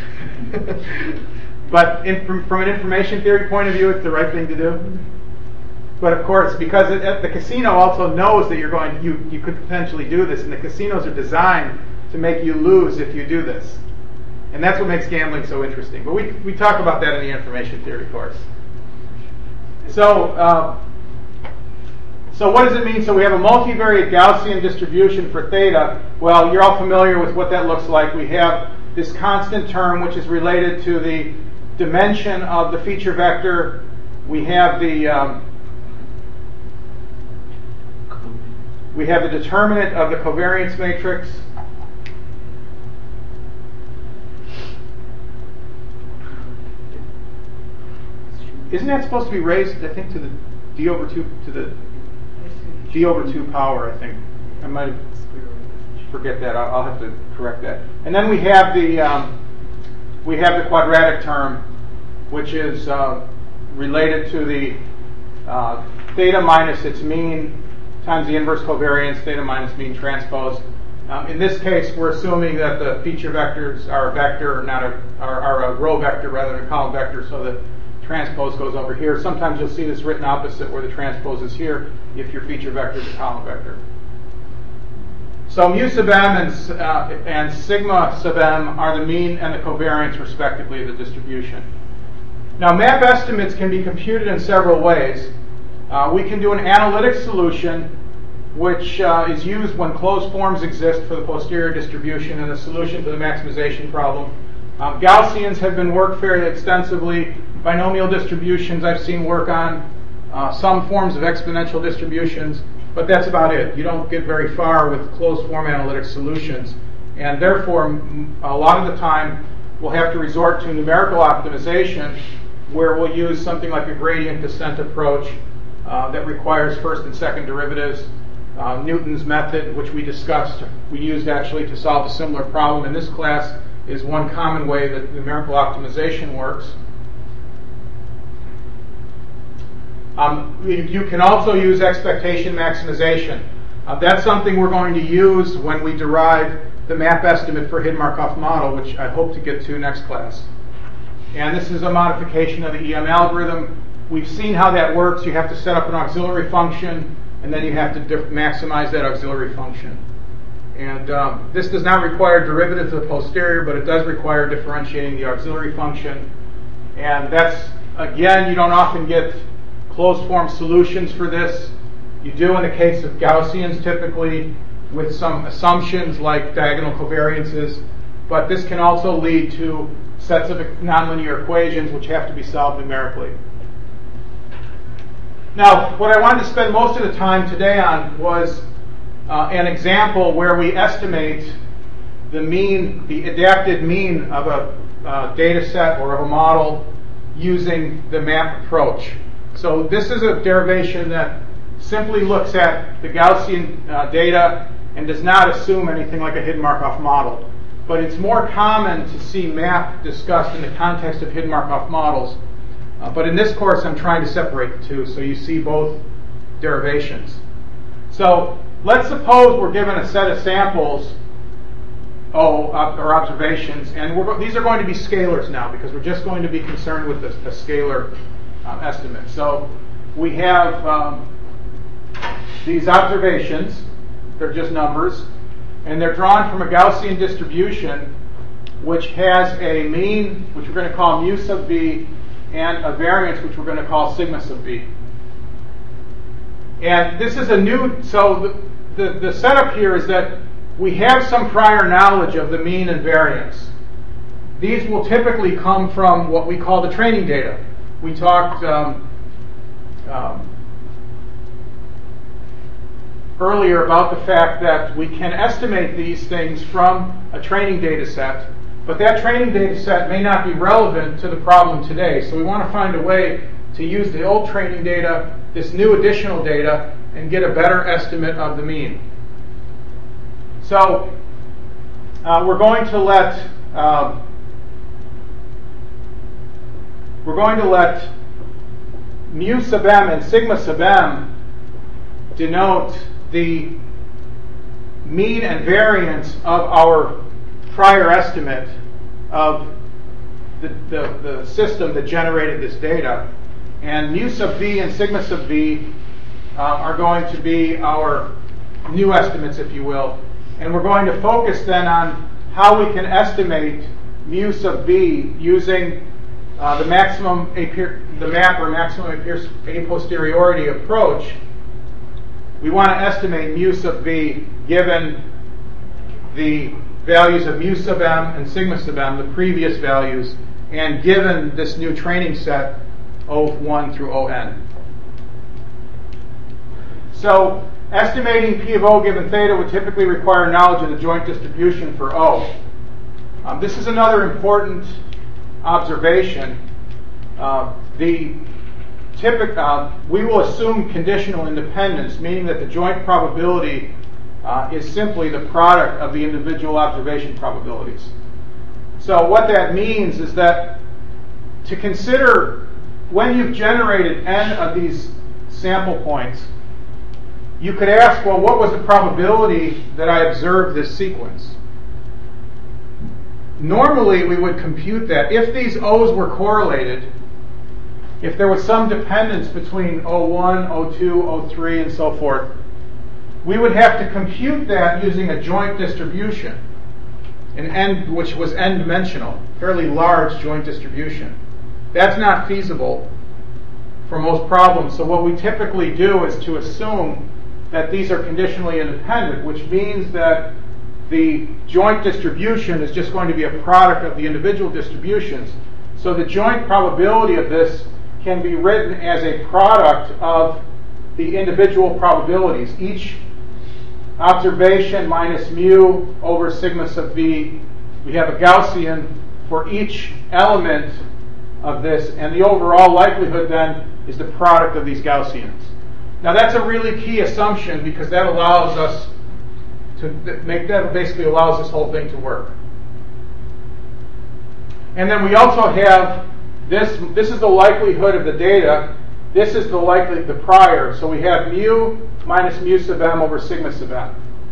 But in, from, from an information theory point of view, it's the right thing to do. But of course, because it, the casino also knows that you're going, you you could potentially do this, and the casinos are designed to make you lose if you do this. And that's what makes gambling so interesting. But we we talk about that in the information theory course. So, uh, so what does it mean? So we have a multivariate Gaussian distribution for theta. Well, you're all familiar with what that looks like. We have this constant term, which is related to the dimension of the feature vector. We have the um, we have the determinant of the covariance matrix. Isn't that supposed to be raised, I think, to the d over two, to the d over two power, I think. I might forget that. I'll, I'll have to correct that. And then we have the um, we have the quadratic term, which is uh, related to the uh, theta minus its mean times the inverse covariance, theta minus mean transpose. Um, in this case, we're assuming that the feature vectors are a vector, not a are, are a row vector rather than a column vector, so that transpose goes over here. Sometimes you'll see this written opposite, where the transpose is here if your feature vector is a column vector. So mu sub m and, uh, and sigma sub m are the mean and the covariance, respectively, of the distribution. Now, map estimates can be computed in several ways. Uh, we can do an analytic solution, which uh, is used when closed forms exist for the posterior distribution and a solution to the maximization problem. Um, Gaussians have been worked fairly extensively. Binomial distributions I've seen work on, uh, some forms of exponential distributions, but that's about it. You don't get very far with closed form analytic solutions, and therefore a lot of the time we'll have to resort to numerical optimization, where we'll use something like a gradient descent approach uh, that requires first and second derivatives. Uh, Newton's method, which we discussed, we used actually to solve a similar problem in this class, is one common way that numerical optimization works. Um, you can also use expectation maximization. Uh, that's something we're going to use when we derive the map estimate for Hid-Markov model, which I hope to get to next class. And this is a modification of the E M algorithm. We've seen how that works. You have to set up an auxiliary function, and then you have to dif- maximize that auxiliary function. And um, this does not require derivatives of the posterior, but it does require differentiating the auxiliary function. And that's, again, you don't often get closed form solutions for this. You do in the case of Gaussians, typically with some assumptions like diagonal covariances, but this can also lead to sets of nonlinear equations which have to be solved numerically. Now, what I wanted to spend most of the time today on was uh, an example where we estimate the mean, the adapted mean of a uh, data set or of a model using the map approach. So this is a derivation that simply looks at the Gaussian uh, data and does not assume anything like a Hid-Markov model. But it's more common to see map discussed in the context of Hid-Markov models. Uh, but in this course, I'm trying to separate the two, so you see both derivations. So let's suppose we're given a set of samples, oh, or observations, and we're, these are going to be scalars now, because we're just going to be concerned with the, the scalar um, estimate. So we have um, these observations. They're just numbers, and they're drawn from a Gaussian distribution which has a mean, which we're going to call mu sub b, and a variance, which we're going to call sigma sub b. And this is a new, so the, the, the setup here is that we have some prior knowledge of the mean and variance. These will typically come from what we call the training data. We talked um, um, earlier about the fact that we can estimate these things from a training data set, but that training data set may not be relevant to the problem today. So we want to find a way to use the old training data, this new additional data, and get a better estimate of the mean. So uh, we're going to let um, we're going to let mu sub m and sigma sub m denote the mean and variance of our prior estimate of the, the, the system that generated this data. And mu sub b and sigma sub b uh, are going to be our new estimates, if you will. And we're going to focus then on how we can estimate mu sub b using uh, the maximum a, the map or maximum a posteriority approach. We want to estimate mu sub b given the values of mu sub m and sigma sub m, the previous values, and given this new training set O one through O n. So estimating P of O given theta would typically require knowledge of the joint distribution for O. Um, this is another important observation. Uh, the typic, uh, we will assume conditional independence, meaning that the joint probability uh, is simply the product of the individual observation probabilities. So what that means is that to consider when you've generated n of these sample points, you could ask, well, what was the probability that I observed this sequence? Normally, we would compute that if these O's were correlated, if there was some dependence between O one, O two, O three, and so forth, we would have to compute that using a joint distribution, an n, which was n-dimensional, fairly large joint distribution. That's not feasible for most problems. So what we typically do is to assume that these are conditionally independent, which means that the joint distribution is just going to be a product of the individual distributions. So the joint probability of this can be written as a product of the individual probabilities. Each observation minus mu over sigma sub b. We have a Gaussian for each element of this, and the overall likelihood then is the product of these Gaussians. Now that's a really key assumption because that allows us to make that basically allows this whole thing to work. And then we also have this. This is the likelihood of the data. This is the likely the prior. So we have mu minus mu sub m over sigma sub m.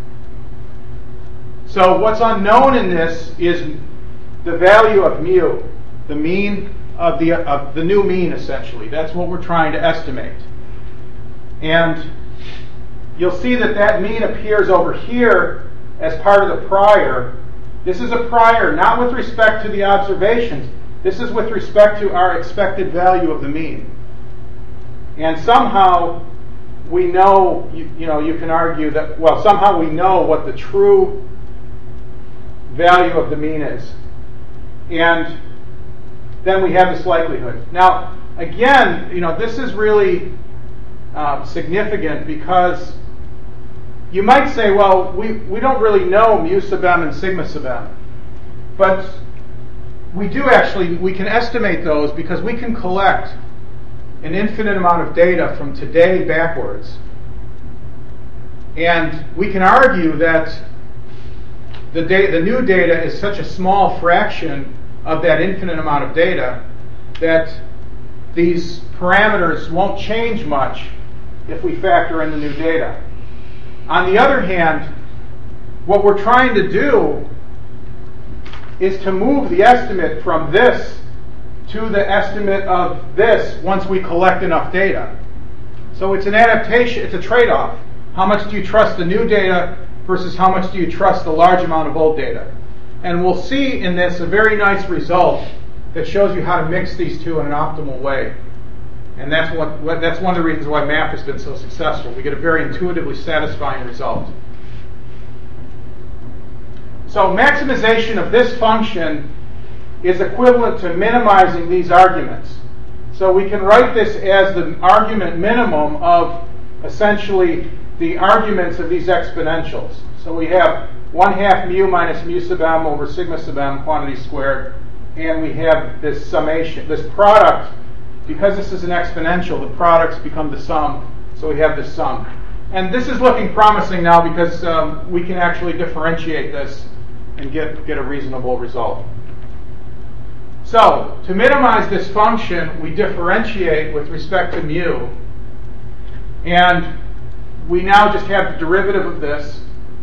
So what's unknown in this is the value of mu, the mean of the of the new mean essentially. That's what we're trying to estimate. And you'll see that that mean appears over here as part of the prior. This is a prior, not with respect to the observations. This is with respect to our expected value of the mean. And somehow we know, you, you know, you can argue that, well, somehow we know what the true value of the mean is. And then we have this likelihood. Now, again, you know, this is really uh, significant because you might say, well, we, we don't really know mu sub m and sigma sub m. But we do actually, we can estimate those because we can collect an infinite amount of data from today backwards. And we can argue that the, da- the new data is such a small fraction of that infinite amount of data that these parameters won't change much if we factor in the new data. On the other hand, what we're trying to do is to move the estimate from this to the estimate of this once we collect enough data. So it's an adaptation, it's a trade-off. How much do you trust the new data versus how much do you trust the large amount of old data? And we'll see in this a very nice result that shows you how to mix these two in an optimal way. And that's what, what that's one of the reasons why MAP has been so successful. We get a very intuitively satisfying result. So maximization of this function is equivalent to minimizing these arguments. So we can write this as the argument minimum of essentially the arguments of these exponentials. So we have one half mu minus mu sub m over sigma sub m quantity squared, and we have this summation, this product. Because this is an exponential, the products become the sum, so we have this sum. And this is looking promising now because um, we can actually differentiate this and get, get a reasonable result. So, to minimize this function, we differentiate with respect to mu. And we now just have the derivative of this.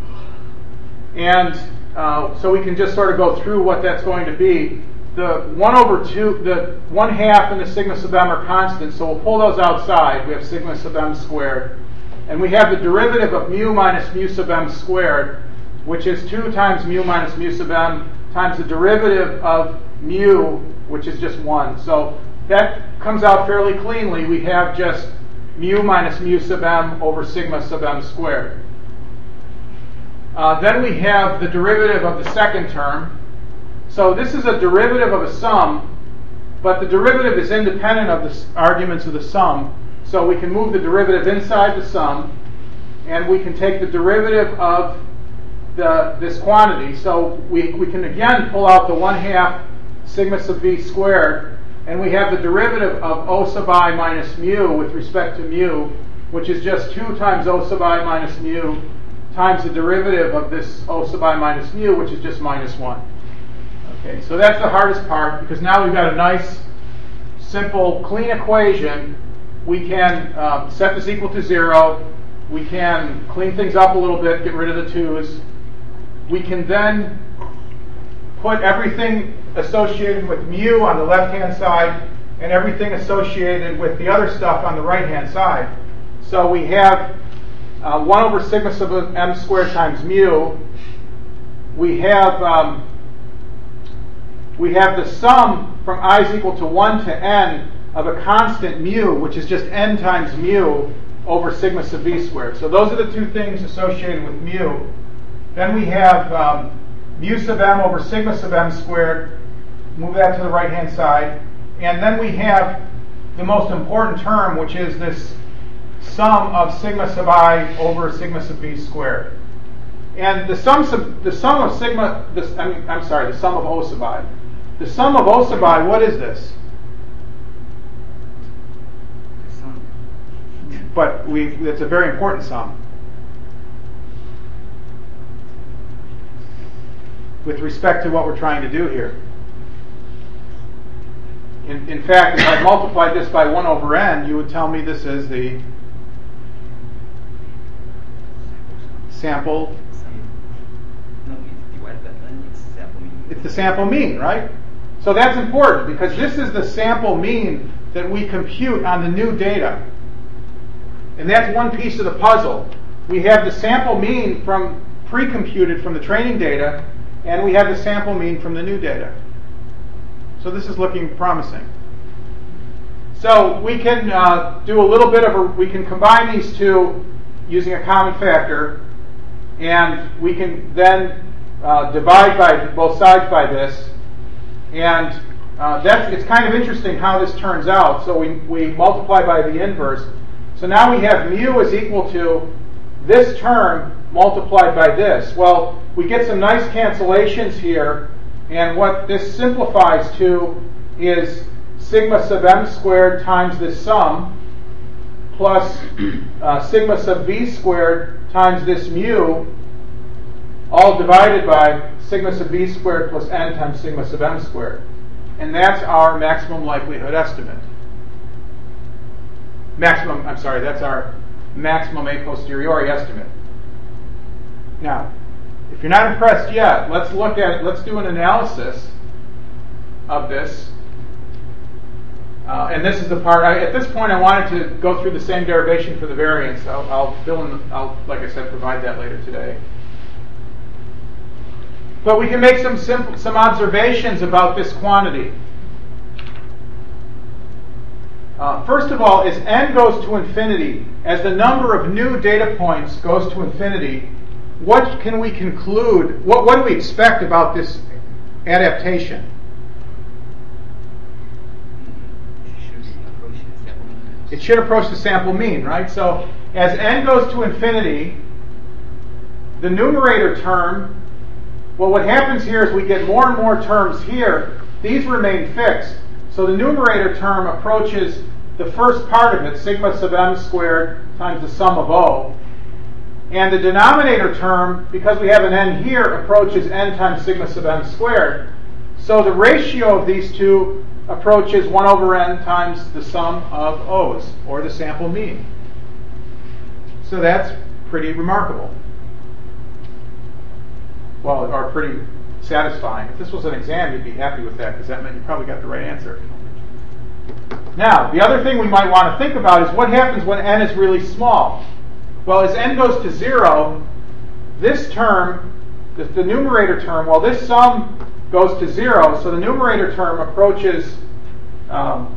And uh, so we can just sort of go through what that's going to be. The one over two, the one half and the sigma sub m are constant, so we'll pull those outside. We have sigma sub m squared. And we have the derivative of mu minus mu sub m squared, which is two times mu minus mu sub m times the derivative of mu, which is just one. So that comes out fairly cleanly. We have just mu minus mu sub m over sigma sub m squared. Uh, then we have the derivative of the second term. So this is a derivative of a sum, but the derivative is independent of the arguments of the sum. So we can move the derivative inside the sum, and we can take the derivative of the, this quantity. So we, we can again pull out the one half sigma sub v squared, and we have the derivative of O sub I minus mu with respect to mu, which is just two times O sub I minus mu times the derivative of this O sub I minus mu, which is just minus one. Okay, so that's the hardest part, because now we've got a nice, simple, clean equation. We can uh, set this equal to zero. We can clean things up a little bit, get rid of the twos. We can then put everything associated with mu on the left-hand side and everything associated with the other stuff on the right-hand side. So we have uh, one over sigma sub m squared times mu. We have um, we have the sum from I is equal to one to n of a constant mu, which is just n times mu over sigma sub v squared. So those are the two things associated with mu. Then we have um, mu sub m over sigma sub m squared. Move that to the right-hand side. And then we have the most important term, which is this sum of sigma sub I over sigma sub v squared. And the sum sub, the sum of sigma, this, I mean, I'm sorry, the sum of O sub I. The sum of O sub I, what is this? But we, it's a very important sum. With respect to what we're trying to do here. In, in fact, if I multiplied this by one over n, you would tell me this is the sample. No, it's divided by n, it's sample mean. It's the sample mean, right? So that's important, because this is the sample mean that we compute on the new data. And that's one piece of the puzzle. We have the sample mean from pre-computed from the training data, and we have the sample mean from the new data. So this is looking promising. So we can uh, do a little bit of a, we can combine these two using a common factor, and we can then uh, divide by both sides by this. And uh, that's, it's kind of interesting how this turns out. So we, we multiply by the inverse. So now we have mu is equal to this term multiplied by this. Well, we get some nice cancellations here, and what this simplifies to is sigma sub m squared times this sum plus uh, sigma sub v squared times this mu, all divided by sigma sub v squared plus n times sigma sub m squared. And that's our maximum likelihood estimate. Maximum, I'm sorry, that's our maximum a posteriori estimate. Now, if you're not impressed yet, let's look at, let's do an analysis of this. Uh, and this is the part, I, at this point I wanted to go through the same derivation for the variance. I'll, I'll fill in, I'll, like I said, provide that later today. But we can make some simple, some observations about this quantity. Uh, first of all, as n goes to infinity, as the number of new data points goes to infinity, what can we conclude, what, what do we expect about this adaptation? It should approach the sample mean, right? So as n goes to infinity, the numerator term, well, what happens here is we get more and more terms here. These remain fixed. So the numerator term approaches the first part of it, sigma sub m squared times the sum of O. And the denominator term, because we have an n here, approaches n times sigma sub m squared. So the ratio of these two approaches one over n times the sum of O's, or the sample mean. So that's pretty remarkable. Well, or pretty satisfying. If this was an exam, you'd be happy with that, because that meant you probably got the right answer. Now, the other thing we might want to think about is what happens when n is really small. Well, as n goes to zero, this term, the, the numerator term, well, this sum goes to zero, so the numerator term approaches um,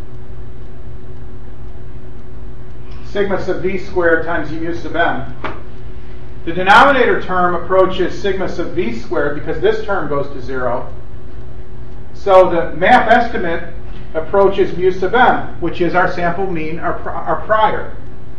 sigma sub v squared times u mu sub m. The denominator term approaches sigma sub v squared because this term goes to zero. So the map estimate approaches mu sub m, which is our sample mean, our, our prior.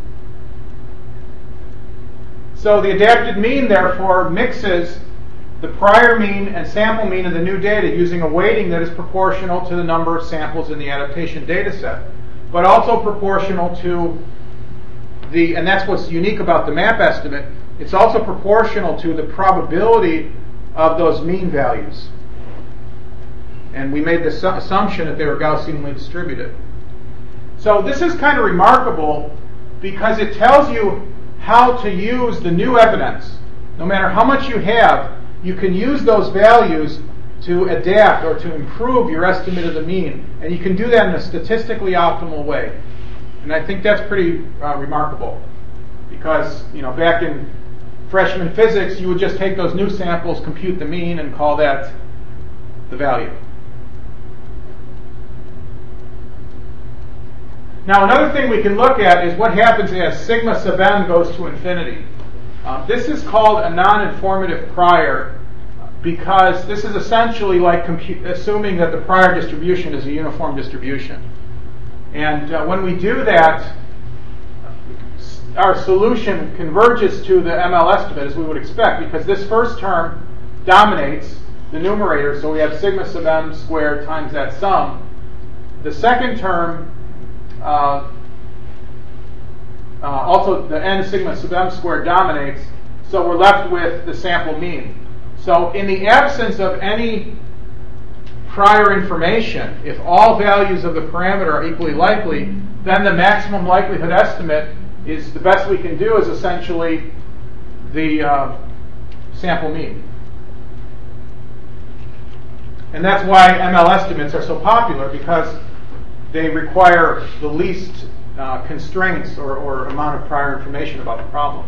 So the adapted mean, therefore, mixes the prior mean and sample mean of the new data using a weighting that is proportional to the number of samples in the adaptation data set, but also proportional to the, and that's what's unique about the map estimate, it's also proportional to the probability of those mean values. And we made the su- assumption that they were Gaussianly distributed. So this is kind of remarkable because it tells you how to use the new evidence. No matter how much you have, you can use those values to adapt or to improve your estimate of the mean. And you can do that in a statistically optimal way. And I think that's pretty uh, remarkable. Because, you know, back in freshman physics, you would just take those new samples, compute the mean, and call that the value. Now, another thing we can look at is what happens as sigma sub m goes to infinity. Uh, this is called a non-informative prior because this is essentially like compu- assuming that the prior distribution is a uniform distribution. And uh, when we do that, our solution converges to the M L estimate as we would expect because this first term dominates the numerator, so we have sigma sub m squared times that sum. The second term Uh, uh, also, the n sigma sub m squared dominates, so we're left with the sample mean. So in the absence of any prior information, if all values of the parameter are equally likely, then the maximum likelihood estimate is the best we can do is essentially the uh, sample mean. And that's why M L estimates are so popular, because they require the least uh, constraints or, or amount of prior information about the problem.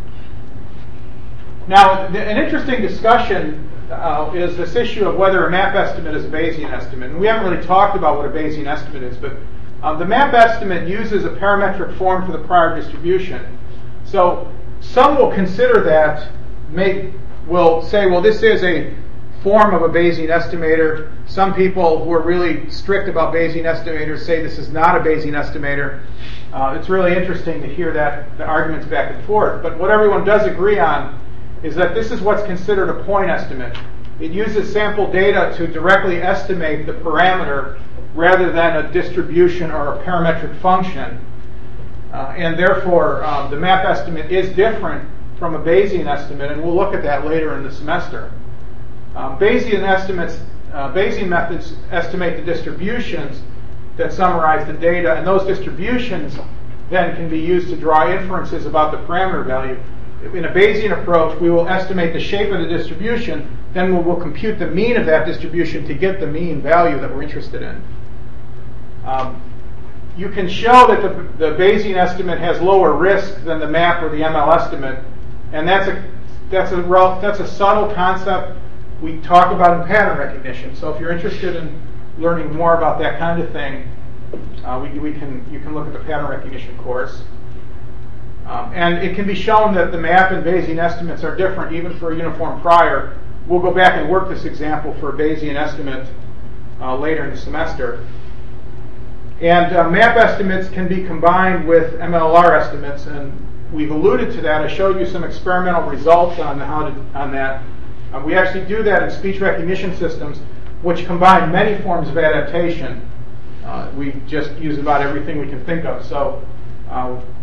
Now, the, an interesting discussion uh, is this issue of whether a map estimate is a Bayesian estimate. And we haven't really talked about what a Bayesian estimate is, but um, the map estimate uses a parametric form for the prior distribution. So some will consider that, make, will say, well, this is a form of a Bayesian estimator. Some people who are really strict about Bayesian estimators say this is not a Bayesian estimator. Uh, it's really interesting to hear that the arguments back and forth. But what everyone does agree on is that this is what's considered a point estimate. It uses sample data to directly estimate the parameter rather than a distribution or a parametric function. Uh, and therefore, um, the map estimate is different from a Bayesian estimate, and we'll look at that later in the semester. Um, Bayesian estimates, uh, Bayesian methods estimate the distributions that summarize the data, and those distributions then can be used to draw inferences about the parameter value. In a Bayesian approach, we will estimate the shape of the distribution, then we will compute the mean of that distribution to get the mean value that we're interested in. Um, you can show that the, the Bayesian estimate has lower risk than the map or the M L estimate, and that's a that's a that's a subtle concept we talk about in pattern recognition. So if you're interested in learning more about that kind of thing, uh, we, we can you can look at the pattern recognition course. Um, and it can be shown that the map and Bayesian estimates are different even for a uniform prior. We'll go back and work this example for a Bayesian estimate uh, later in the semester. And uh, map estimates can be combined with M L R estimates, and we've alluded to that. I showed you some experimental results on how to, on that. Uh, we actually do that in speech recognition systems, which combine many forms of adaptation. Uh, we just use about everything we can think of. So uh,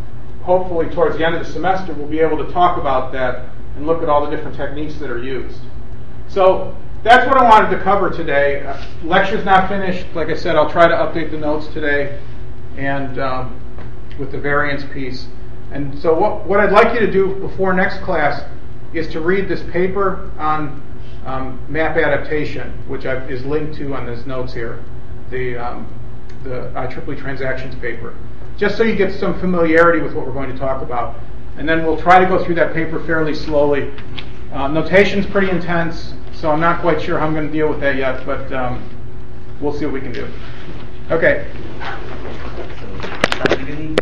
hopefully towards the end of the semester, we'll be able to talk about that and look at all the different techniques that are used. So that's what I wanted to cover today. Uh, lecture's not finished. Like I said, I'll try to update the notes today and um, with the variance piece. And so what, what I'd like you to do before next class is to read this paper on um, map adaptation, which I've, is linked to on these notes here, the, um, the I triple E transactions paper, just so you get some familiarity with what we're going to talk about. And then we'll try to go through that paper fairly slowly. Uh, notation's pretty intense, so I'm not quite sure how I'm going to deal with that yet, but um, we'll see what we can do. Okay. So, start beginning.